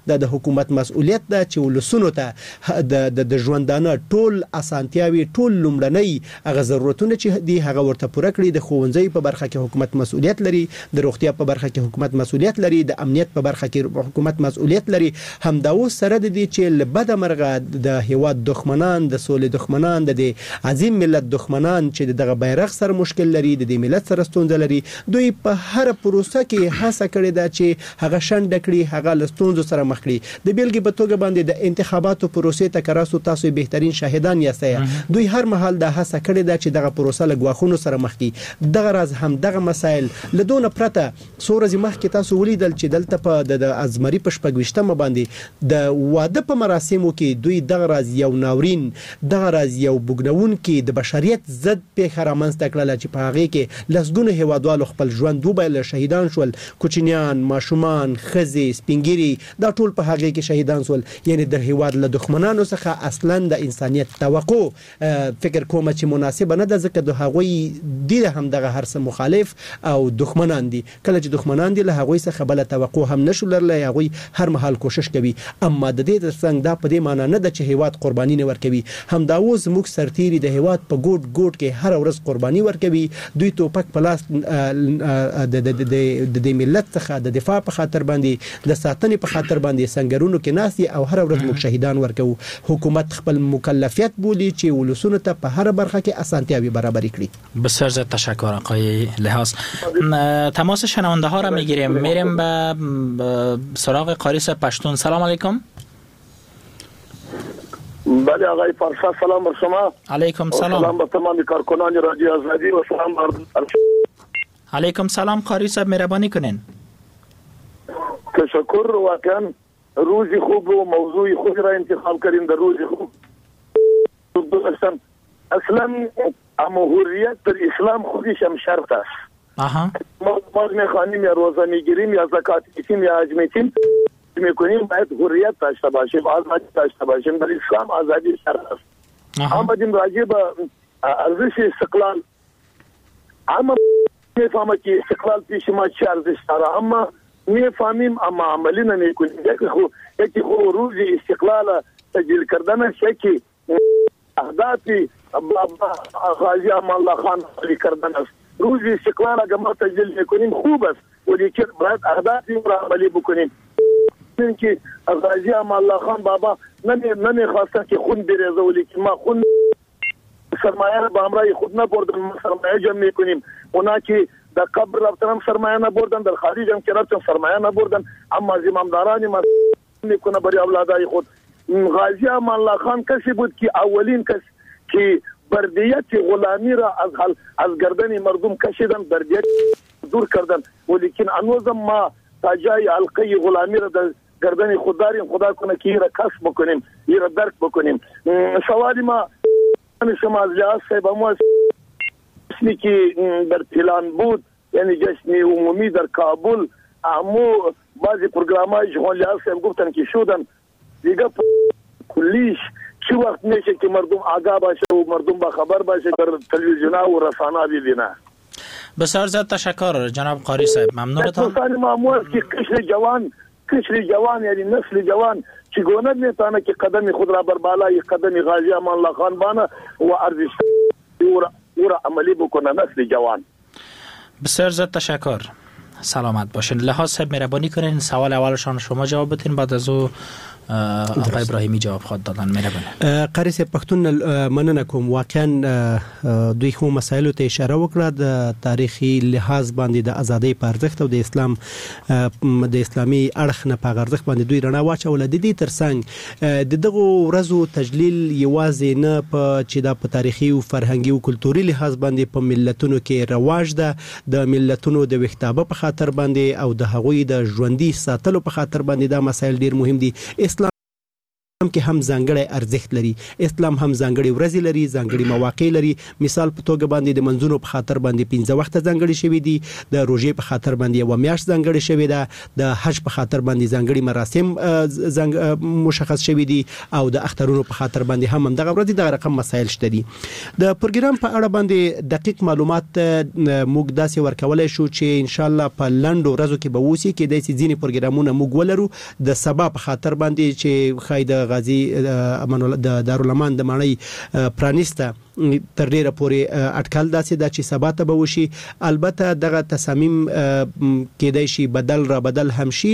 Speaker 7: د حکومت مسؤلیت ده چې ولسونو ته د د ژوندانه ټول اسانتیاوي ټول لومړنۍ هغه ضرورتونه چې دی هغه ورته پوره کړي. د ښوونځي په برخه کې حکومت مسؤلیت لري، د روغتیا په برخه کې حکومت مسؤلیت لري، د امنیت په برخه کې حکومت مسؤلیت لري. همدا اوس سره د دې چې لبد مرغه د هیواد دښمنان، د سولې دښمنان، د عظیم ملت دښمنان چې دغه بیرغ سره مشکل لري، د دې ملت سره ستونزه لري، دوی په هر پروسه کې هڅه کړې ده چې هغه شنډ کړي، هغه له ستونزو سره مخ کړي. د بیلګې په توګه باندې د انتخاباتو پروسې ته کراسو تاسو بهترین شاهدان یاستئ. دوی هر مهال د هڅه کړې ده چې دغه پروسه له ګواښونو سره مخ کړي. دغه راز هم دغه مسایل له دونه پرته سورز مخکې تاسو ولیدل چې دلته په د ازمري په شپږویشتمه باندې د واده په مراسمو کې دوی دغه راز یو ناورین، دغه راز یو بګنون کې د بشریت ضد پیښه رامنځته کړله چې په هغې کې لسګونه هیوادوالو خپل ژوند وبایله، شهیدان شول، کوچنیان، ماشومان، ښځې، سپینګیري، دا ټول په هغې کې شهیدان شول. یعنی د هیواد له دښمنانو څخه اصلا د انسانیت توقع فکر کومه چې مناسبه نه ده، ځکه د هغوی دي هم دغه هر څه مخالف او دښمنان دي. کله چې دښمنان دي له هغوی څخه بله توقع هم نشو لرلی، هغوی هر مهال کوشش کوي. اما د دې ترڅنګ دا په دې معنی نه ده چې هیواد قرباني نه ورکوي. همدا اوس زموږ سرتیري د هیواد په ګوټ ګوټ کې هر ورځ قرباني ورکوي. دوی توپک په لاس د د د ملت څخه د دفاع په خاطر باندې، د ساتنې په خاطر باندې سنگرونو کې ناست دي او هر ورځ موږ شهیدان ورکوو. حکومت خپل مکلفیت بولي چې ولسونو ته په هر برخه کې اسانتیاوي برابری کړي.
Speaker 4: بسیار زیاد تشکر آقای لحاظ. تماس شنونده ها را میگیریم، میریم به سراغ قاریس پشتون. سلام علیکم.
Speaker 8: بله آقای پارسا، سلام بر شما.
Speaker 4: علیکم سلام.
Speaker 8: سلام بر تمام کارکنان رادیو آزادی و سلام بر
Speaker 4: علیکم سلام. قاری صاحب مهربانی کنین.
Speaker 8: تشکر. واقعا روزی خوب و موضوع خوب را انتخاب کردیم. در روزی خوب اصلا امهوریت در اسلام خودش هم شرط است.
Speaker 4: آها.
Speaker 8: ما نماز میخوانیم یا روزه میگیریم یا زکات میدیم یا حج میدیم میکنیم، باید حریت داشته باشیم، آزادی داشته باشیم. در اسلام آزادی شرط است. آمدیم راجع به ارزش استقلال. اما میفهمم که استقلال پیش ما چه ارزش داره، اما میفهمیم اما عملی نمیکنیم. یکی خو یکی خو روز استقلال تسجیل کردن است، یکی اهداف غازی امان الله خان علی کردن است. روز استقلال اگر ما تسجیل میکنیم خوب است، ولیکن باید اهداف را عملی بکنیم. که غازی امان الله خان بابا نمی نمیخواستن که خون بریزه، ولیکن ما خون سرمایه را به همراه خود نبردن، ما سرمایه جمع میکنیم. اونا که در قبر رفتن سرمایه نبردن، در خارج هم که رفتن سرمایه نبردن، اما زمامدارانی ما میکنه برای اولادای خود. غازی امان الله خان کسی بود که اولین کس که بردیت غلامی را از حل از گردن مردم کشیدن، بردیت دور کردن، ولیکن انوزم ما تا جای حلقه غلامی را در گردن خود داریم. خدا کنه که این را کسب بکنیم، این را درک بکنیم. سوالی ما شما از لحاظ صاحب ما جشنی که در پلان بود، یعنی جشن عمومی در کابل، امو بعضی پروگرامای جهان لحاظ صاحب گفتن که شدن دیگه کلیش چه وقت میشه که مردم آگاه باشه و مردم با خبر باشه در تلویزیون و رسانه ببینه.
Speaker 4: بسیار زیاد تشکر جناب قاری صاحب، ممنونتم.
Speaker 8: مثلا معمول که قشر جوان قشر جوان یعنی نسل جوان چگونه میتونه که قدم خود را بر بالای قدم غازی امان الله خان بانه و ارزش او را عملی بکنه نسل جوان.
Speaker 4: بسیار زیاد تشکر، سلامت باشین. لحاظ صاحب مهربانی کنین سوال اولشان شما جواب بدین، بعد از او آقای ابراهیمی جواب خود دادن. مهرباني.
Speaker 7: قاری صاحب پښتون مننه کوم. واقعا دوی خو مسایلو ته اشاره وکړه د تاریخي لحاظ باندې د ازادۍ په ارزښت او د اسلام د اسلامي اړخ نه په ارزښت باندې دوی رڼا واچوله. د دې ترڅنګ د دغه ورځو تجلیل یوازې نه په چې دا په تاریخي او فرهنګي او کلتوري لحاظ باندې په ملتونو کې رواج ده، د ملتونو د وحدت په خاطر باندې او د هغوی د ژوندۍ ساتلو په خاطر باندې دا مسایل ډیر مهم دي. اسلام کې هم ځانګړی ارزښت لري. اسلام هم ځانګړي ورځې لري، ځانګړي مواقع لري. مثال په توګه باندې د منځونو په خاطر باندې پنځه وخته ځانګړي شوي دي، د روژې په خاطر باندې یو میاشت ځانګړي شوی ده، د حج په خاطر باندې ځانګړي مراسم مشخص شوي دي، او د اخترونو په خاطر باندې هم دغه ورځې دغه رقم مسایل شته دي. د پروګرام په اړه باندې دقیق معلومات موږ داسې ورکولای شو چې ان شاء الله په لنډو ورځو کې به وسی کې د ځینې پروګرامونه موږ ولرو د سبا په خاطر باندې چې خاید غازی امان الله د دارالامان د ماڼۍ پرانیسته تر ډیره پورې اټکل داسې دا چې سبا ته به وشي. البته دغه تصامیم کېدای شي بدل را بدل هم شي.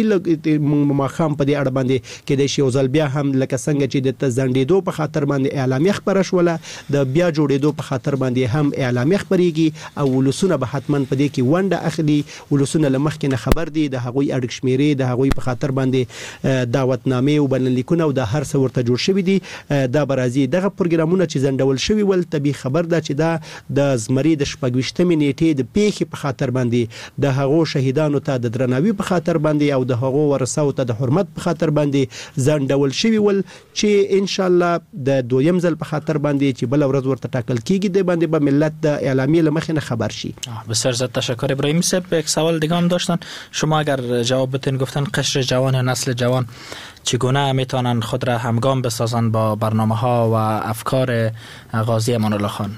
Speaker 7: ماخام په دې اړه باندې کېدای شي او ځل بیا هم لکه څنګه چې د ځنډېدو په خاطر باندې اعلامیه خبره شوله، د بیا جوړېدو په خاطر باندې هم اعلامیه خبرېږي او ولسونه به حتما په دې کې ونډه اخلي. ولسونه له مخکې نه خبر دي، د هغوی اړیک شمیرې د هغوی په خاطر باندې دعوتنامې او بلنلیکونه او د هر څه ورته جوړ شوي دي. دا به راځي. دغه پروګرامونه چې ځنډول شوي ول طبي خبر ده چې دا د زمري د شپږویشتمې نیټې د پیښې په خاطر باندې د هغو شهیدانو ته د درناوي په خاطر باندې او د هغو ورثو ته د حرمت په خاطر باندې ځنډول شوي ول چې ان شاء الله د دویم ځل په خاطر باندې چې بل ورځ ورته ټاکل کیږي د باندې به ملت د اعلامیه لمخې نه خبر شي.
Speaker 4: بسیار زیاد تشکر ابراهیم صاحب. یک سوال دیگه هم داشتن شما، اگر جواب بتین گفتن قشر جوان یا نسل جوان چگونه میتونن خود را همگام بسازن با برنامه ها و افکار غازی امان الله خان؟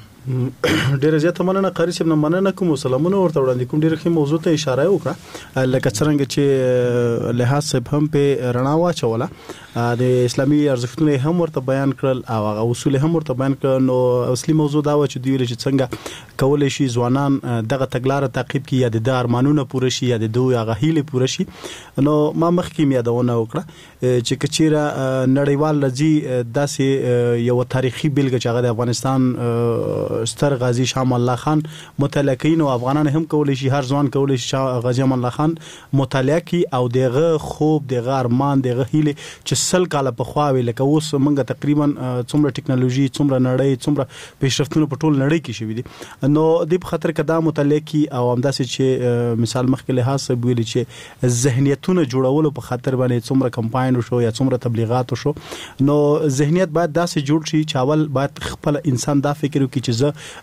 Speaker 5: ډیره زیاته مننه قاری صاحب. نه مننه کوم سلامونه ورته وړاندې کوم. ډیره ښه موضوع ته اشاره وکړه لکه څنګه چې لحاظ صاحب هم په رڼا واچوله، د اسلامي ارزښتونه هم ورته بیان کړل او هغه اصول هم ورته بیان کړل. نو اصلي موضوع دا و چې دی ویل چې څنګه کولای شي ځوانان دغه تګلارې تعقیب کړي یا د ارمانونه پوره شي یا د دوی هغه هیله پوره شي. نو ما مخکې یادونه وکړه چې کچیره نړیوال لږی داسې یو تاریخي بیلګه چې هغه د افغانستان ستر غازی شاه امان الله خان مطالعه کین او افغانان هم کولای شي، هر ځوان کولای شي غازی امان الله خان مطالعه کی او دغه خوب دغه ارمان دغه هیله چې سل کاله په خوا وی لکه اوس موږ تقریبا څومره ټکنالوژي څومره نړۍ څومره پیشرفتونه په ټول نړۍ کې شوي دي. نو د په خاطر کدا مطالعه کی او همداسې چې مثال مخکې لحاظ سره ویل چې ذهنیتونه جوړولو په خاطر باندې څومره کمپاین شو یا څومره تبلیغات شو. نو ذهنیت باید داسې جوړ شي چې اول باید خپل انسان دا فکر وکړي چې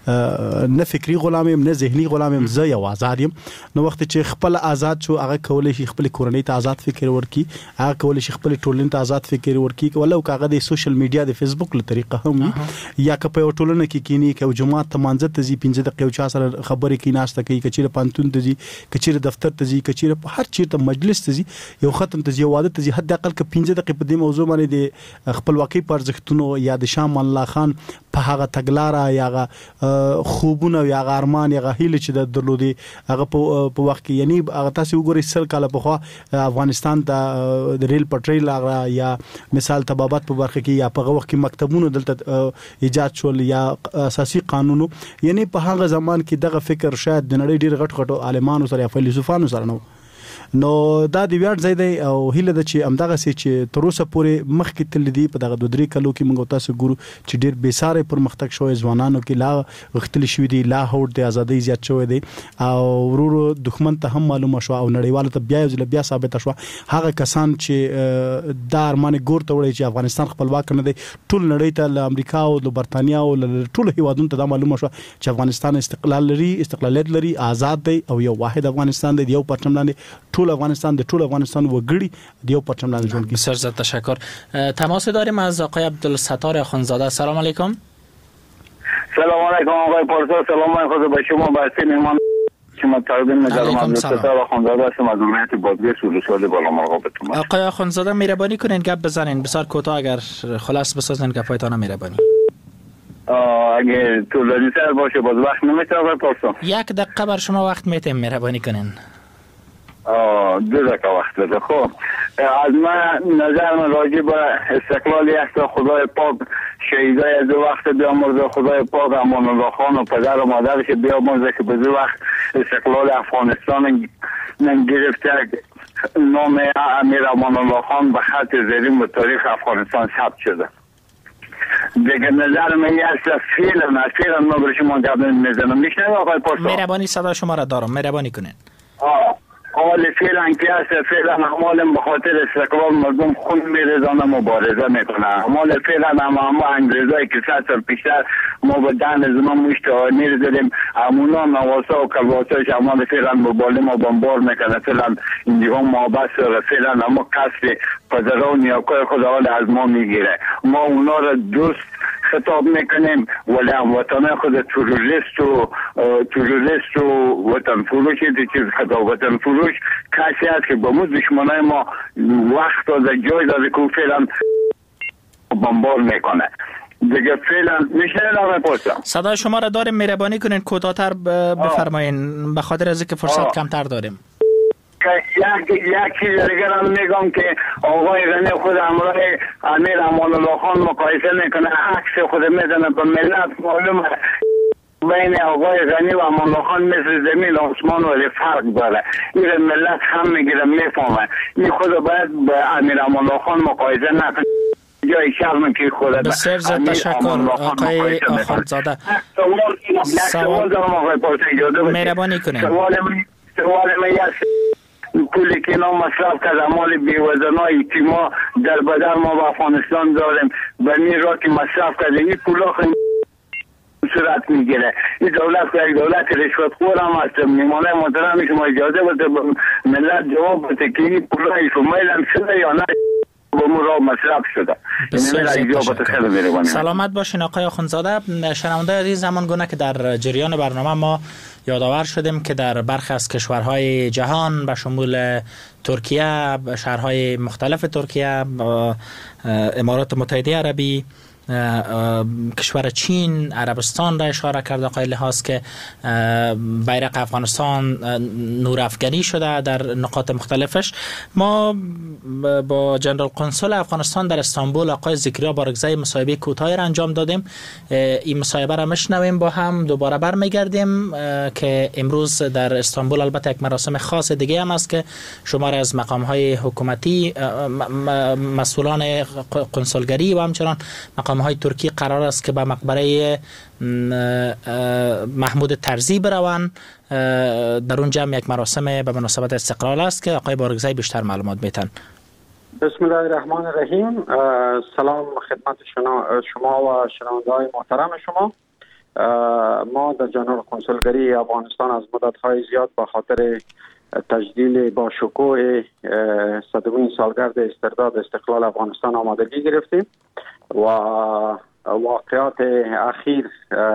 Speaker 5: نه فکری غلام یم نه ذهني غلام یم، زه یو آزاد یم. نو وخت چې خپل آزاد شو هغه کولای شي خپل کورنۍ ته آزاد فکر ورکړي، هغه کولای شي خپل ټولنې ته آزاد فکر ورکړي، ولو کاغه د سوشل میډیا د فیسبوک له طریقه هم یا که په ټولنه کې کینی کې جماعت ته مانځه ته زی پنځه دقیقې چا سره خبرې کې ناشته کوي، کچېره پانتون ته زی، کچېره دفتر ته زی، کچېره په هر چیرته مجلس ته زی، یو ختم ته زی، واده ته زی، حد اقل ک پنځه دقیقې په دې موضوع باندې د خپلواکۍ پر ارزښتونو یا د شاه امان الله خان په هغه تګلارې یا هغه خوبونه یا هغه ارمان یا هغه هیله چې د درلودي هغه په وخت کې، یعنی هغه تاسو وګورئ سل کاله په خوا افغانستان د ریل پټریل یا مثال تبابات په برخه کې یا په هغه وخت کې مکتبونو دلته ایجاد شول یا اساسي قانونو، یعنی په هغه زمان کې دغه فکر شاید د نړۍ ډیر غټ غټ عالمانو سره یا فیلسوفانو سره نو. نو دا د ویاړ ځای دی او هیله ده چې همدغه سي چې تر اوسه پورې مخکې تل دي په دغه دوه درې کلو کې موږ تاسو ګورو چې ډیر بې ساري پرمختګ شوی، ځوانانو کې لا غختل شوی دی، لا هوډ د ازادۍ زیات شوی دی او ورورو دښمن ته هم معلومه شو او نړیواله ته بیا یو بیا ثابت شو هغه کسان چې د ارمان ګور ته وړي چې افغانستان خپلواک نه دی، ټول نړۍ ته له امریکا او د برتانیا او ټول هیوادونو ته دا معلومه شو چې افغانستان استقلال لري، استقلالیت لري، آزاد دی او یو واحد افغانستان دی، یو پرچم لاندې ټول افغانستان د ټول افغانستان وګړي دیو پرچم لاندې ژوند کوي.
Speaker 4: بسیار زیاد تشکر. تماس داریم از آقای عبدالستار اخوندزاده. سلام علیکم.
Speaker 8: سلام علیکم آقای پارسا. سلام علیکم به شما بسته مهمان شما تقدیم می‌کنم. عبدالستار اخوندزاده هستم از ولایت بادغیس ولسوالی بالامرغابتون.
Speaker 4: آقای اخوندزاده مهربانی کنین گپ بزنین، بسیار کوتاه اگر خلاص بسازین گپایتان مهربانی.
Speaker 8: اگه طولانی تر باشه باز وقت نمی‌کنم آقای پارسا.
Speaker 4: یک دقیقه بر شما وقت میتیم، مهربانی کنین.
Speaker 8: دو دقیقه وقت بده. خب از من نظر من راجع به استقلالی است خدای پاک شهیدای از وقت بیامرزه، خدای پاک امان الله خان و پدر و مادرش بیامرزه که به وقت استقلال افغانستان گرفته نام امیر امان الله خان به خط زرین به تاریخ افغانستان ثبت شده. دیگه نظر من یه اصلا فیلم از فیلم ما برای شما گفتم میزنم. میشنم آقای پارسا؟
Speaker 4: مهربانی صدا شما را دارم، مهربانی کنین.
Speaker 8: آه آقای
Speaker 9: حال فعلا که هست فعلا اعمال به خاطر استقلال مردم خون میریزانه مبارزه میکنه. اعمال فعلا هم اما انگریزایی که صد سال پیشتر ما به دهن زمان مشت میریزدیم امونا نواسا و کلواساش اعمال فعلا مباله ما بمبار میکنه. فعلا اینجا ما بس فعلا اما کسی پدرها و نیاکای خود حال از ما میگیره. ما اونا را دوست خطاب میکنیم ولی هموطنان خود تروریست و تروریست و وطن فروش چیز خطاب. وطن فروش کسی هست که با مو دشمنای ما وقت داده جای داده که فعلا بمبار میکنه دیگه. فعلا میشه نامه پرسم
Speaker 4: صدای شما را داریم، مهربانی کنین کوتاه‌تر بفرمایین به خاطر از اینکه فرصت کمتر داریم.
Speaker 9: یک یک چیز دیگر هم میگم که آقای غنی خود همراه امیر امان الله خان مقایسه میکنه، عکس خود میزنه به ملت. معلومه بین آقای غنی و امان الله خان مثل زمین آسمان ولی فرق داره. این ملت هم میگیره میفهمه. این خود باید به امیر امان الله خان مقایسه نکنه. جای شرم که خود
Speaker 4: بسیار زیاد تشکر آقای آخوندزاده.
Speaker 9: سوال دارم آقای پرسه اجازه بدید.
Speaker 4: مهربانی کنید.
Speaker 9: سوال من سوال من یک پولی که نام مصرف کرد امال بیوزنایی که ما در بدر ما و افغانستان داریم به می را که مصرف کرده این پولا خیلی صورت میگیره. این دولت که یک دولت رشوت خور هم هست. میمانه محترمی که ما اجازه بده ملت جواب بده که این پولا ایفومیل هم شده یا نه با مرا مصرف شده.
Speaker 4: سلامت باشین آقای آخوندزاده. شنونده عزیز، زمان گونه که در جریان برنامه ما یادآور شدیم که در برخی از کشورهای جهان به شمول ترکیه، شهرهای مختلف ترکیه، امارات متحده عربی، کشور چین، عربستان را اشاره کرد آقای لحاظ که بیرق افغانستان نورافکنی شده در نقاط مختلفش. ما با جنرال قنسل افغانستان در استانبول آقای ذکریا بارگزای مصاحبه کوتاهی را انجام دادیم. این مصاحبه را میشنویم، با هم دوباره برمیگردیم که امروز در استانبول البته یک مراسم خاص دیگه هم است که شمار از مقام‌های حکومتی، مسئولان قنسولگری و همچنان مقام های ترکی قرار است که به مقبره محمود طرزی بروند. در اونجا هم یک مراسم به مناسبت استقلال است که آقای بارگزای بیشتر معلومات میتن.
Speaker 10: بسم الله الرحمن الرحیم. سلام خدمت شما و شنونده‌های محترم شما. ما در جنرال قنسولگری افغانستان از مدت‌های زیاد به خاطر تجلیل با شکوه صدمین سالگرد استرداد استقلال افغانستان آمادگی گرفتیم و واقعات اخیر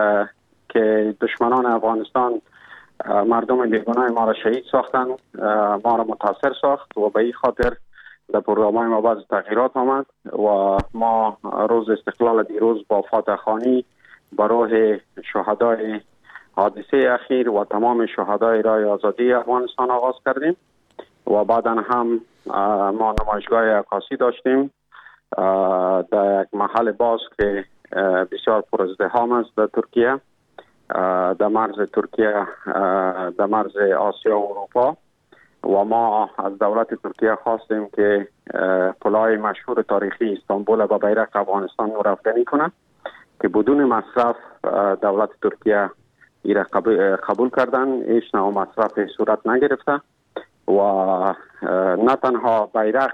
Speaker 10: که دشمنان افغانستان مردم بیگناه ما را شهید ساختن ما را متاثر ساخت و به این خاطر در پروگرام ما بعض تغییرات آمد و ما روز استقلال دیروز با فاتح خوانی به روح شهدای حادثه اخیر و تمام شهدای رای آزادی افغانستان آغاز کردیم و بعدا هم ما نمایشگاه عکاسی داشتیم در یک محل باز که بسیار پر ازدحام است در ترکیه، در مرز ترکیه، در مرز آسیا و اروپا و ما از دولت ترکیه خواستیم که پلهای مشهور تاریخی استانبول با بیرق افغانستان نورافکنی کنند که بدون مصرف دولت ترکیه ایره قبول کردن. هیچ نوع مصرف صورت نگرفته و نه تنها بیرق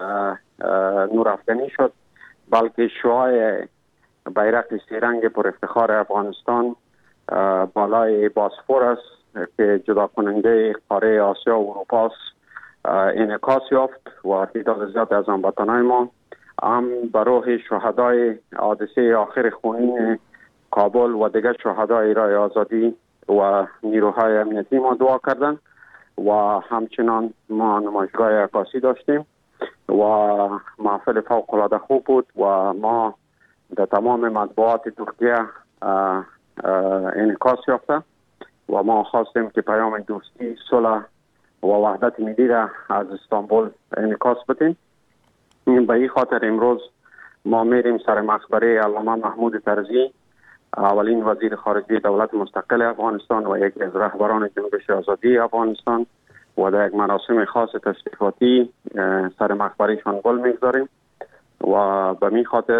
Speaker 10: نورافکنی شد بلکه شعاع بیرق سیرنگ پر افتخار افغانستان بالای باسفور است که جدا کننده قاره آسیا و اروپا انعکاس یافت و تعداد زیاد از هموطنان ما هم به روح شهدای حادثه آخر خونین کابل و دیگر شهدای رای آزادی و نیروهای امنیتی ما دعا کردن و همچنان ما نمایشگاه عکاسی داشتیم و محفل فوق العاده خوب بود و ما در تمام مطبوعات ترکیه انعکاس یافته و ما خواستیم که پیام دوستی، صلح و وحدت ملی را از استانبول انعکاس بدیم. به این خاطر امروز ما میریم سر مقبره علامه محمود طرزی، اولین وزیر خارجه دولت مستقل افغانستان و یکی از رهبران جنبش آزادی افغانستان و در یک مراسم خاص تشریفاتی سر مقبرهشان گل میگذاریم و به می خاطر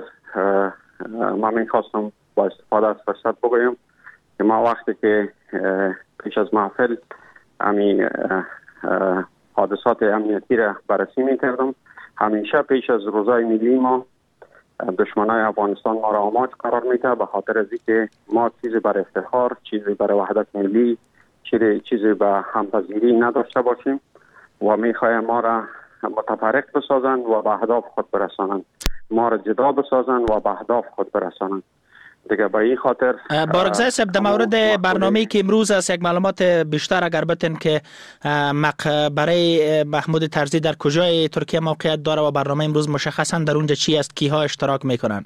Speaker 10: ما میخواستم با استفاده از فرصت بگویم که ما وقتی که پیش از محفل همین احساسات امنیتی را بررسی میکردم. همیشه پیش از روزهای ملی ما دشمنای افغانستان ما را آماج قرار میده، به خاطر از اینکه ما چیزی برای افتخار، چیزی برای وحدت ملی، چیزی به همپذیری نداشته باشیم و میخوایم ما را متفرق بسازند و به اهداف خود برسانند، ما را جدا بسازند و به اهداف خود برسانند. دیگه به این خاطر
Speaker 4: بارگزای صاحب در مورد برنامه‌ای که امروز است یک معلومات بیشتر اگر بتین که مقبره محمود طرزی در کجای ترکیه موقعیت داره و برنامه امروز مشخصا در اونجا چی است، کیها اشتراک میکنن؟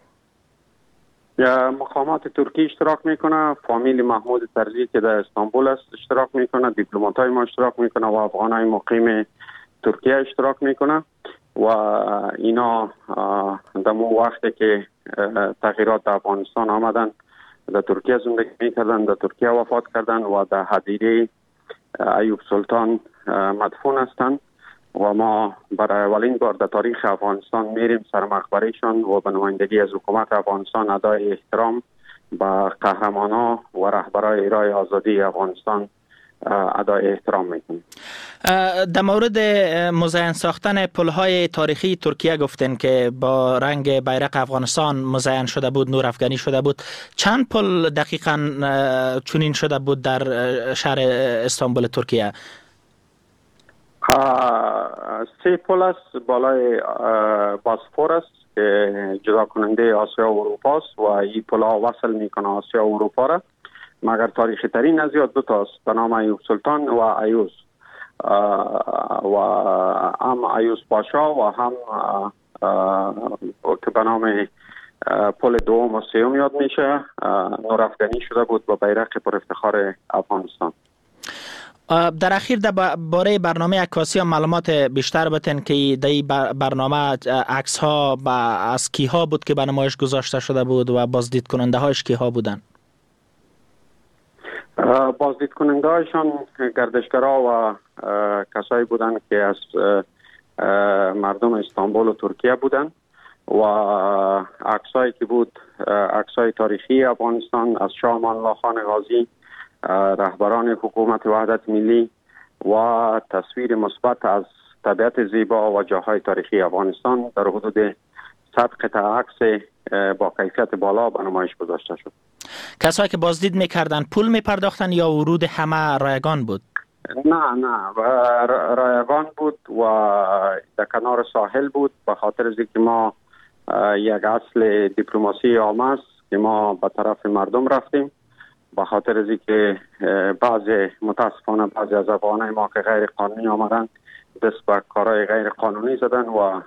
Speaker 10: مقامات ترکی اشتراک میکنه، فامیل محمود طرزی که در استانبول است اشتراک میکنه، دیپلمات‌های ما اشتراک میکنه و افغانای مقیم ترکیه اشتراک میکنه و اینا در مو وقتی که تغییرات در افغانستان آمدن در ترکیه زندگی میکردن، در ترکیه وفات کردن و در هدیره ایوب سلطان مدفون هستند و ما برای اولین بار در تاریخ افغانستان میریم سر مقبرهشان و به نمایندگی از حکومت افغانستان ادای احترام به قهرمانا و رهبرای ایرای آزادی افغانستان ادای احترام میکنیم.
Speaker 4: در مورد مزین ساختن پل‌های تاریخی ترکیه گفتن که با رنگ بیرق افغانستان مزین شده بود، نور افغانی شده بود. چند پل دقیقاً چنین شده بود در شهر استانبول ترکیه؟
Speaker 10: سه پل است بالای باسفور است که جدا کننده آسیا و اروپا است و این پل‌ها وصل میکنه آسیا و اروپا را، مگر تاریخی ترین از یاد دو تا است به نام ایوب سلطان و ایوز و هم ایوز پاشا و هم که به نام پل دوم و سوم یاد میشه نور افغانی شده بود با بیرق پر افتخار افغانستان.
Speaker 4: در اخیر در باره برنامه عکاسی هم معلومات بیشتر بتن که در برنامه عکس ها از کی ها بود که به نمایش گذاشته شده بود و بازدید کننده هاش کی ها بودن؟
Speaker 10: بازدید کننده هایشان گردشگرها و کسایی بودن که از مردم استانبول و ترکیه بودن و عکسایی که بود عکسای تاریخی افغانستان از شاه امان الله خان غازی، رهبران حکومت وحدت ملی و تصویر مثبت از طبیعت زیبا و جاهای تاریخی افغانستان در حدود صد قطعه عکس با کیفیت بالا به نمایش گذاشته شد.
Speaker 4: کسایی که بازدید میکردن پول میپرداختن یا ورود همه رایگان بود؟
Speaker 10: نه نه رایگان بود و در کنار ساحل بود، به خاطر از اینکه ما یک اصل دیپلماسی عامه است که ما به طرف مردم رفتیم، به خاطر از اینکه بعضی متاسفانه بعضی از افغانای ما که غیر قانونی آمدن دست به کارهای غیر قانونی زدن و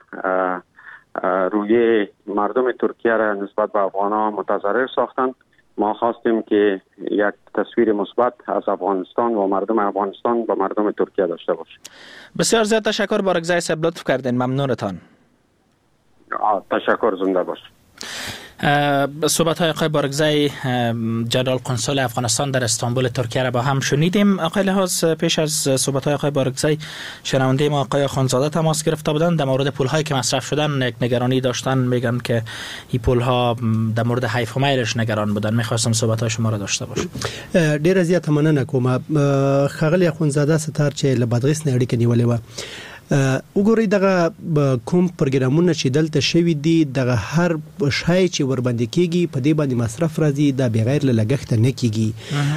Speaker 10: روی مردم ترکیه را نسبت به افغان‌ها متضرر ساختن. ما خواستیم که یک تصویر مثبت از افغانستان و مردم افغانستان به مردم ترکیه داشته باشیم.
Speaker 4: بسیار زیاد تشکر بارگزای صاحب، لطف کردین، ممنونتان.
Speaker 10: تشکر، زنده باش.
Speaker 4: صحبت های آقای بارگزای جنرال قنسول افغانستان در استانبول ترکیه را با هم شنیدیم. آقای لحاظ پیش از صحبت های آقای بارگزای شنونده ما آقای خانزاده تماس گرفته بودند، در مورد پول هایی که مصرف شدن یک نگرانی داشتن، میگن که این پول ها در مورد حیف و میلش نگران بودن. میخواستم صحبت های شما را داشته باشم.
Speaker 7: ډیر زیات مننه کوم. خغلی خانزاده ستار چې لبادغیس نه اړیکه نیولې و. وګورئ دغه کوم پروګرامونه چې دلته شوي دي، دغه هر شای چې ورباندې کیږي په دې باندې مصرف راځي، دا بغیر له لګښت نه کیږي.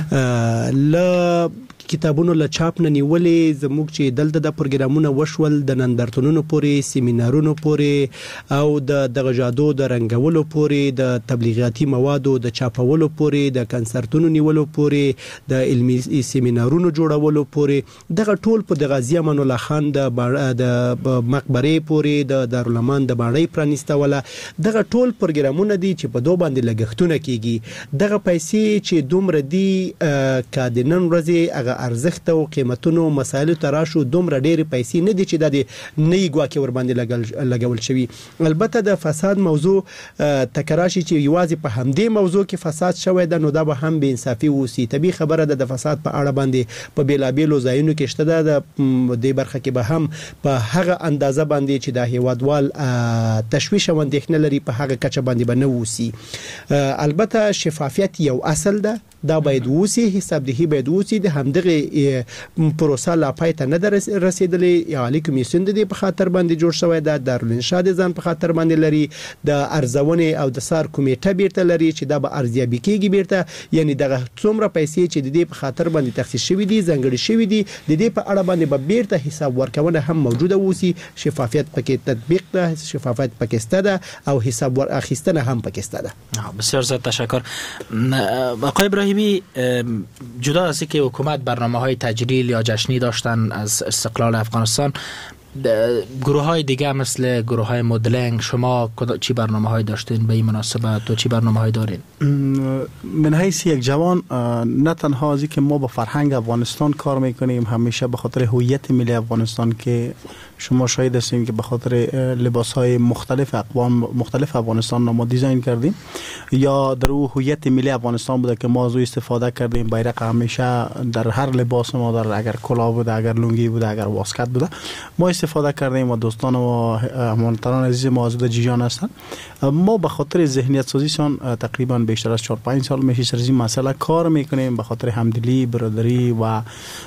Speaker 7: ل کتابونو له چاپ نه نیولې زموږ چې دلته د پروګرامونه وشول د نندارتونونو پورې، سیمینارونو پورې او د دغه جادو د رنګولو پورې، د تبلیغاتي موادو د چاپولو پورې، د کنسرتونو نیولو پورې، د علمي سیمینارونو جوړولو پورې، دغه ټول په د غازی امان الله خان د د مقبره پورې، د دارالمان د باندې پرانیستوله، دغه ټول پروګرامونه دي چې په دوه باندې لګښتونه کیږي. دغه پیسې چې دومره دي کادنن ورځې هغه ارزښت او قیمتونو مسایل تراشو دومره ډېر پیسې نه دي چې د نه ګواکې ور باندې لګول شوی. البته د فساد موضوع تکراشي چې یوازې په همدې موضوع کې فساد شوی ده، نو دا به هم بې انصافي وسی. طبیعي خبره ده د فساد په اړه باندې په بیلابیلو ځایونو کې شته ده، د دې برخه کې به هم په هغه اندازه باندې چې د هیوادوال تشویش او اندېښنه لري په هغه کچه باندې بنووسی. البته شفافیت یو اصل ده، دا باید وسی، حساب دهی باید وسی. د همدغه پروسه لا پای ته نه رسیدلې. عالی کمیسیون د په خاطر باندې جوړ شوی ده، دارالانشا د ځان په خاطر باندې لري، د ارزونې او د سار کمیټه بیرته لري چې دا به ارزیابي کیږي بیرته. یعنی دغه څومره پیسې چې د دې په خاطر باندې تخصیص شوی دي، ځنګړي شوی دي، د دې په اړه باندې به بیرته حساب ورکونه هم موجوده وسی. شفافیت پکې تطبیق ده، شفافیت پکې سته ده او حساب ور اخیستنه هم پکې سته ده.
Speaker 4: بسیار زیاد تشکر. آقای ابراهیمی، جدا از اینکه حکومت برنامه‌های تجلیل یا جشنی داشتن از استقلال افغانستان، گروه های دیگه مثل گروه های مدلنگ، شما چی برنامه های داشتین به این مناسبت و چی برنامه های دارین؟
Speaker 5: من حیث یک جوان نه تنها از که ما با فرهنگ افغانستان کار میکنیم، همیشه به خاطر هویت ملی افغانستان که شما شاهد هستیم که به خاطر لباس های مختلف اقوام مختلف افغانستان ما دیزاین کردیم، یا در او هویت ملی افغانستان بوده که ما از او استفاده کردیم. بیرق همیشه در هر لباس ما، در اگر کلاه بوده، اگر لنگی بوده، اگر واسکت بوده، ما استفاده کردیم و دوستان و هموطنان عزیز ما از جیجان هستند. ما به خاطر ذهنیت سازیشان تقریبا بیشتر از چهار پنج سال میشه سر این مسئله کار میکنیم، به خاطر همدلی، برادری و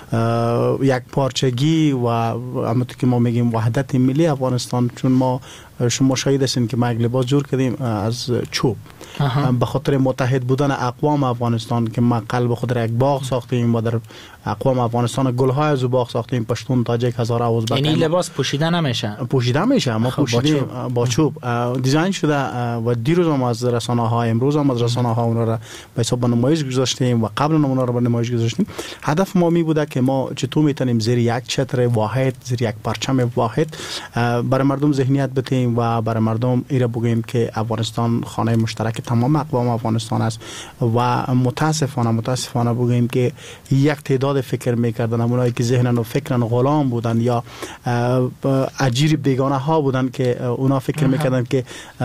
Speaker 5: یک پارچگی و همونطور که ما میگیم وحدت ملی افغانستان. چون ما شما شاهد هستین که ما یک لباس جور کردیم از چوب به خاطر متحد بودن اقوام افغانستان، که ما قلب خود را یک باغ ساختیم و در اقوام افغانستان گل‌های از باغ ساختیم، پشتون، تاجک، هزاره، ازبک.
Speaker 4: یعنی لباس پوشیده نمیشه؟
Speaker 5: پوشیده میشه، ما پوشیدیم با چوب دیزاین شده و دیروز هم از رسانه‌ها، امروز هم از رسانه‌ها اون را به حساب نمایش گذاشتیم و قبل اون را به نمایش گذاشتیم. هدف ما می بوده که ما چطور میتونیم زیر یک چتر واحد، زیر یک پرچم واحد برای مردم ذهنیت بدیم و برای مردم ایره بگیم که افغانستان خانه مشترک تمام اقوام افغانستان است. و متاسفانه متاسفانه بگیم که یک تعداد فکر میکردن، اونایی که ذهنن و فکرن غلام بودن یا اجیر بیگانه ها بودن، که اونا فکر میکردن که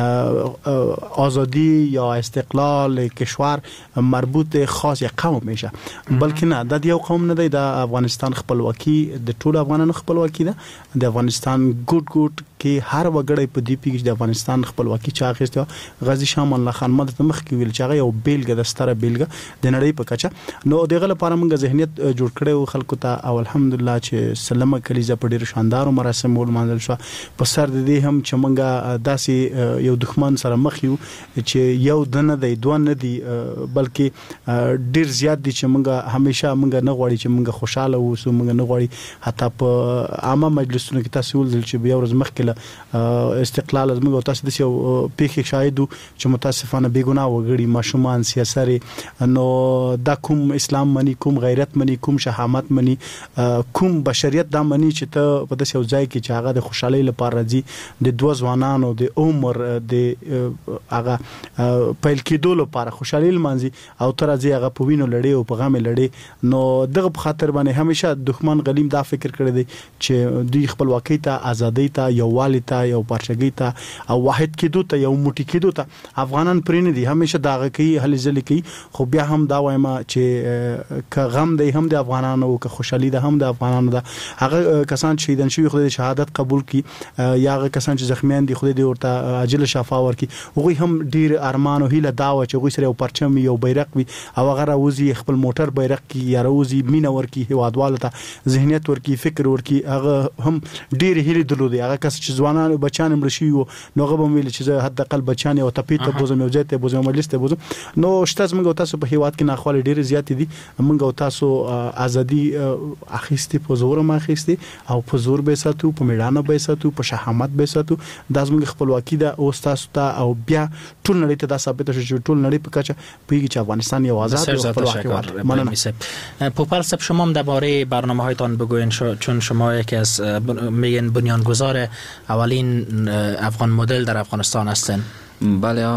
Speaker 5: آزادی یا استقلال کشور مربوط خاص یک قوم میشه، بلکه نه، د یو قوم نه دی. د افغانستان خپلواکي د ټول افغانانو خپلواکي ده. د افغانستان ګډ ګډ کې هر وګړی په دې پیګ د افغانستان خپلواکي چا اخیسته. غازی شاه امان الله خان ماده مخ کې ویل چې هغه یو بیلګه د ستره بیلګه د نړۍ په کچه. نو دغه لپاره موږ ذهنیت جوړ کړو خلکو ته، او الحمدلله چې سلمه کلیزه په ډیر شاندار مراسم ولمانځل شو. په سر د دې هم چې موږ داسې یو دښمن سره مخ یو چې یو دنه دی دوه نه دی، بلکې ډیر زیات دي چې موږ همیشه موږ نه غواړي چې موږ خوشاله اوسو، موږ نه غواړي حتی په عامه مجلسونو کې تاسو ولدل چې بیا ورځ مخکې استقلال از موږ تاسو د یو پیښې شاهدو چې متاسفانه بیګناه وګړي ماشومان سیاسي، نو دا کوم اسلام منی، کوم غیرت منی، کوم شهامت منی، کوم بشریت دا منی چې ته په داسې یو ځای کې چې هغه د خوشحالۍ لپاره راځي، د دوه ځوانانو د عمر د هغه پیل کېدو لپاره خوشحالۍ لمانځي او تر ځي هغه په وینو لړۍ او په غم لړۍ. نو دغه په خاطر باندې همیشه دښمن غلیم دا فکر کړی دی چې دوی خپلواکۍ ته، ازادۍ ته، یووالي ته، یو پرچګۍ ته او واحد کېدو ته، یو موټی کېدو ته افغانان پرې نه دي. همیشه داغه کوي، هلې ځلې کوي. خو بیا هم دا وایم چې که غم دی هم د افغانانو، که خوشحالي ده هم د افغانانو ده. هغه کسان چې شهیدان شوي خدای شهادت قبول کړي، یا هغه کسان چې زخمیان دي خدای دې ورته عاجل شفا ورکړي. هغوی هم ډیر ارمان او هیله دا و چې هغوی سره یو پرچم یو بیرق وي او هغه راوځي خپل موټر بیرق کې یا راوځي مینه ورکړي هیوادوالو ته، ذهنیت ورکړي، فکر ورکړي. هغه هم ډیر هیله درلودي. هغه کس چې ځوانان بچان مړ شي وو، نو هغه به ویل چې زه حد اقل بچان او تپی ته بوزم، یو ځای ته بوزم، مجلس ته بوزم. نو شته موږ تاسو په هیواد کې ناخواله ډیر زیات دي. موږ تاسو ازادي اخیستي، په زور ما اخیستي او په زور به ساتو، په میدان به ساتو، په شهامت به ساتو. د زموږ خپلواکي ده او تاسو ته او بیا ټول نړۍ ته دا ثابت شو چې ټول نړۍ په کچه پیږي چې افغانستان یو آزاد او خپلواک
Speaker 4: ممنون. پوپل صاحب، شما هم درباره برنامه‌هایتان بگوین، چون شما یکی از میگن بنیانگذار اولین افغان مدل در افغانستان هستین.
Speaker 6: بله،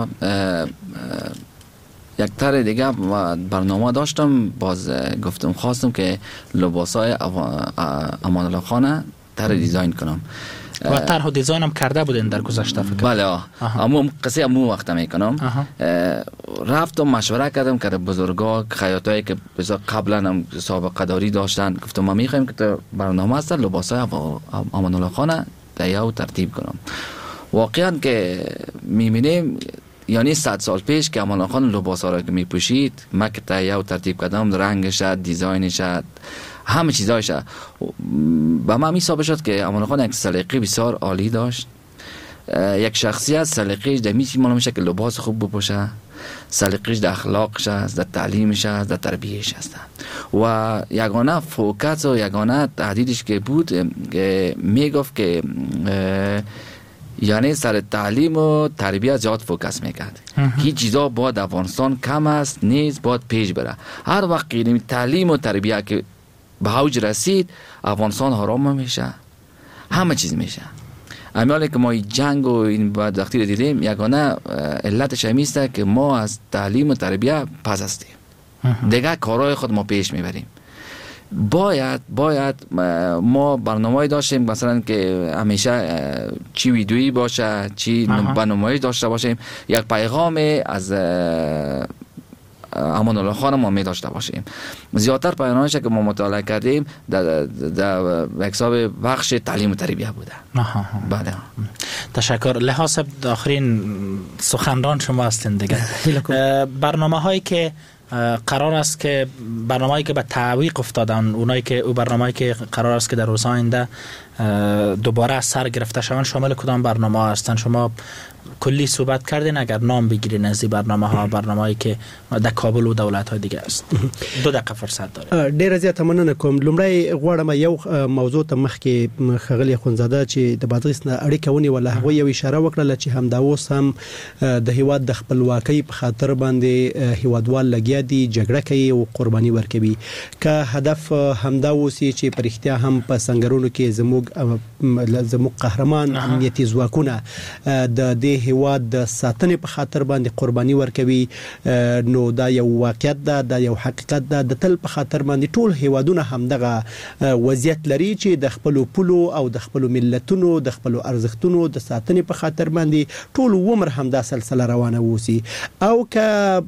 Speaker 6: یک طرح دیگه برنامه داشتم، باز گفتم خواستم که لباسای امان الله خان طرح دیزاین کنم.
Speaker 4: و طرح و دیزاین هم کرده بودین در گذشته فکر؟
Speaker 6: بله اما قصه امو وقت میکنم. رفتم مشوره کردم که بزرگا خیاطایی که قبلا هم سابقه داری داشتن، گفتم ما میخوایم که برنامه است لباسای امان الله خان تهیه ترتیب کنم. واقعا که میبینیم یعنی صد سال پیش که امان الله خان لباس ها را که میپوشید ما که تهیه و ترتیب کردم، رنگش، دیزاینش، همه چیزایش با من حساب شد که امان الله خان یک سلیقه بسیار عالی داشت. یک شخصیت سلیقه‌اش در میچی معلوم میشه که لباس خوب بپوشه، سلیقه‌اش در اخلاقش است، در تعلیمش است، در تربیتش است. و یگانه فوکس و یگانه تهدیدش که بود میگفت که یعنی سر تعلیم و تربیت زیاد فوکس میکرد که چیزا باید افغانستان کم است، نیز باید پیش بره. هر وقت تعلیم و تربیت که به اوج رسید افغانستان حرام میشه، همه چیز میشه. امیالی که ما جنگ و این بدبختی رو دیدیم یگانه علتش همیسته که ما از تعلیم و تربیت پس هستیم، دیگه کارهای خود ما پیش میبریم. باید باید ما برنامه‌ای داشتیم مثلا که همیشه چی ویدیویی باشه، چی برنامه‌ای داشته باشیم، یک پیغام از امان الله خان ما می داشته باشیم. زیادتر پیامش که ما مطالعه کردیم در در حساب بخش تعلیم و تربیت بوده. بله.
Speaker 4: تشکر. لحاظ آخرین سخنران شما هستین دیگه. برنامه هایی که قرار است که برنامه‌ای که به تعویق افتادن، اونایی که او برنامه‌ای که قرار است که در روزهای آینده دوباره سر گرفته شوند شامل کدام برنامه ها هستند؟ شما کلی صحبت کردین، اگر نام بگیرین از این برنامه ها، برنامه‌ای که در کابل و دولت های دیگه است. دو دقیقه فرصت داره.
Speaker 7: ډیر زیات مننه کوم. لومړی غواړم یو موضوع ته مخکې خغلی خونزاده چې د بادغیس نه اړیکه ونیوله، هغه یو اشاره وکړه چې همدا اوس هم د هیواد د خپلواکۍ په خاطر باندې هیوادوال لګیا دي، جګړه کوي او قرباني ورکوي. که هدف همدا اوس چې پرختیا هم په سنگرونو کې زموږ زموږ قهرمان امنیتي ځواکونه د دې هیواد د ساتنې په خاطر باندې قرباني ورکوي، نو دا یو واقعیت ده، دا یو حقیقت ده. د تل په خاطر باندې ټول هیوادونه همدغه وضعیت لري چې د خپل پولو او د خپل ملتونو د خپل ارزښتونو د ساتنې په خاطر باندې ټول عمر همدا سلسله روانه وسی، او که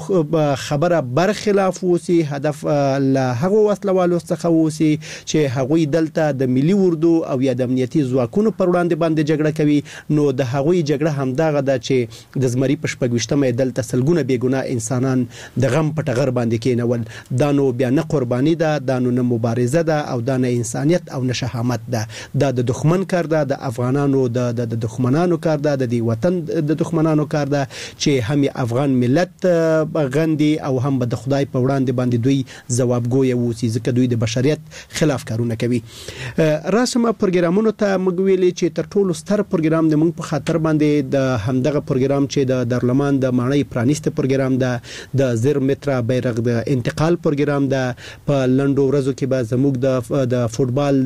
Speaker 7: خبره برخلاف وسی، هدف له هغه وسلوالو څخه وسی چې هغوی دلته د ملي اردو او یا د امنیتي ځواکونو پر وړاندې باندې جګړه کوي، نو د هغوی جګړه همدغه ده چې د زمري په شپږویشتمه دلته سلګونه بېګناه انسانان د غم په ټغر باندې کېنول. دا نو بیا نه قرباني ده، دا نو نه مبارزه ده، او دا نه انسانیت او نه شهامت ده. دا د دښمن کار ده، د افغانانو د د دښمنانو کار ده، د دې وطن د دښمنانو کار ده چې هم افغان ملت غندي او هم به د خدای په وړاندې باندې دوی ځوابګوی ووسی، ځکه دوی د بشریت خلاف کارونه کوي. راسمه پروګرامونو ته موږ ویلي چې تر ټولو ستر پروګرام د موږ په خاطر باندې د همدغه پروګرام چې د دارالمان د ماڼۍ پرانیسته پروګرام ده، د زر متره بیرغ د انتقال پروګرام ده. په لنډو ورځو کې به زموږ د د فوټبال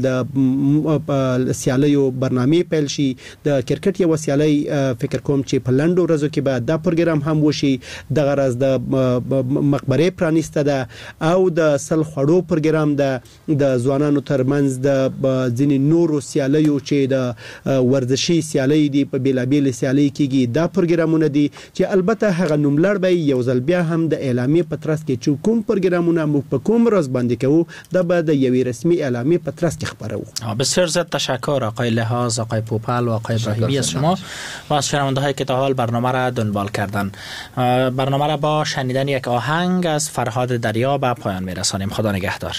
Speaker 7: د سیالیو برنامه پیل شي، د کرکټ یو سیالي فکر کوم چې په لنډو ورځو کې به دا پروګرام هم وشي. دغه راز د مقبره پرانیسته ده او د سل خړو پروګرام ده، د ځوانانو ترمنځ د ځینې نورو سیالیو چې د ورزشي سیالي دي په بیلابیل سیالي کېږي، دا پروګرامونه دي چې البته هغه نوملړ به یو ځل بیا هم د اعلامیې په ترڅ کې چې کوم پروګرامونه موږ په کوم ورځ باندې کوو دا به د یوې رسمي اعلامیې په ترڅ کې خبرو.
Speaker 4: بسیار زیاد تشکر آقای لحاظ، آقای پوپل و آقای ابراهیمی از شما و از شنونده‌هایی که تا حال برنامه را دنبال کردن. برنامه را با شنیدن یک آهنگ از فرهاد دریا به پایان میرسانیم. خدا نگهدار.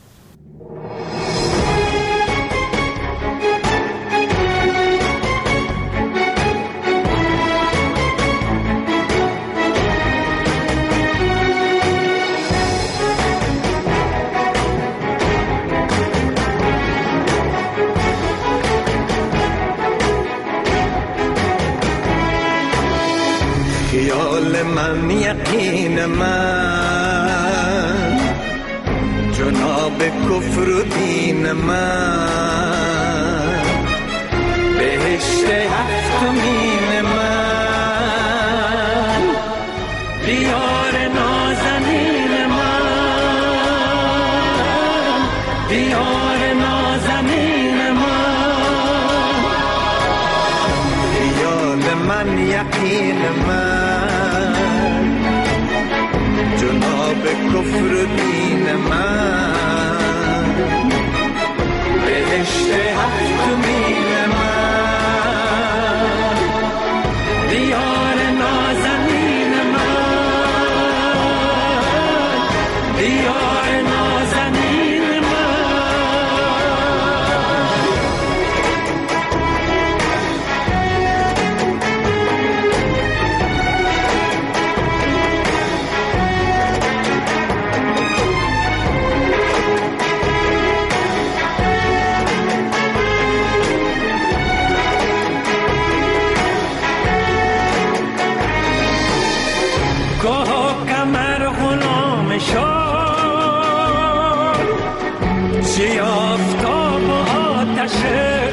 Speaker 11: خیال من یقین من جناب کفر و دین من بهشت هفتمین من دیار نازنین من دیار نازنین من من یقین من جناب کفر و دین من بهشت هفتمین من دیار نازنین من دیار نازنین چه آفتاب و آتشه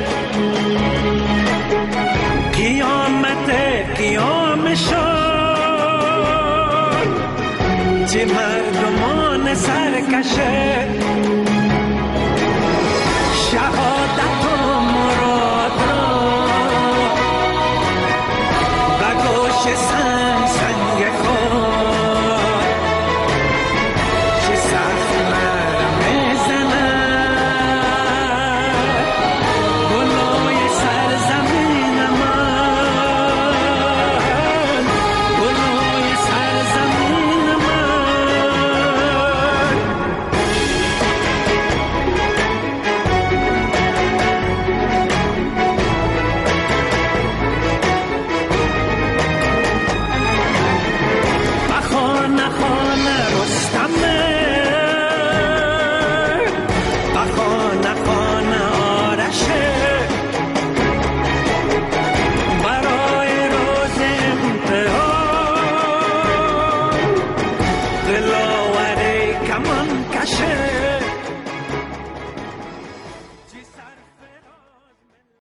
Speaker 11: قیامت قیام شد چه مردمان سرکشه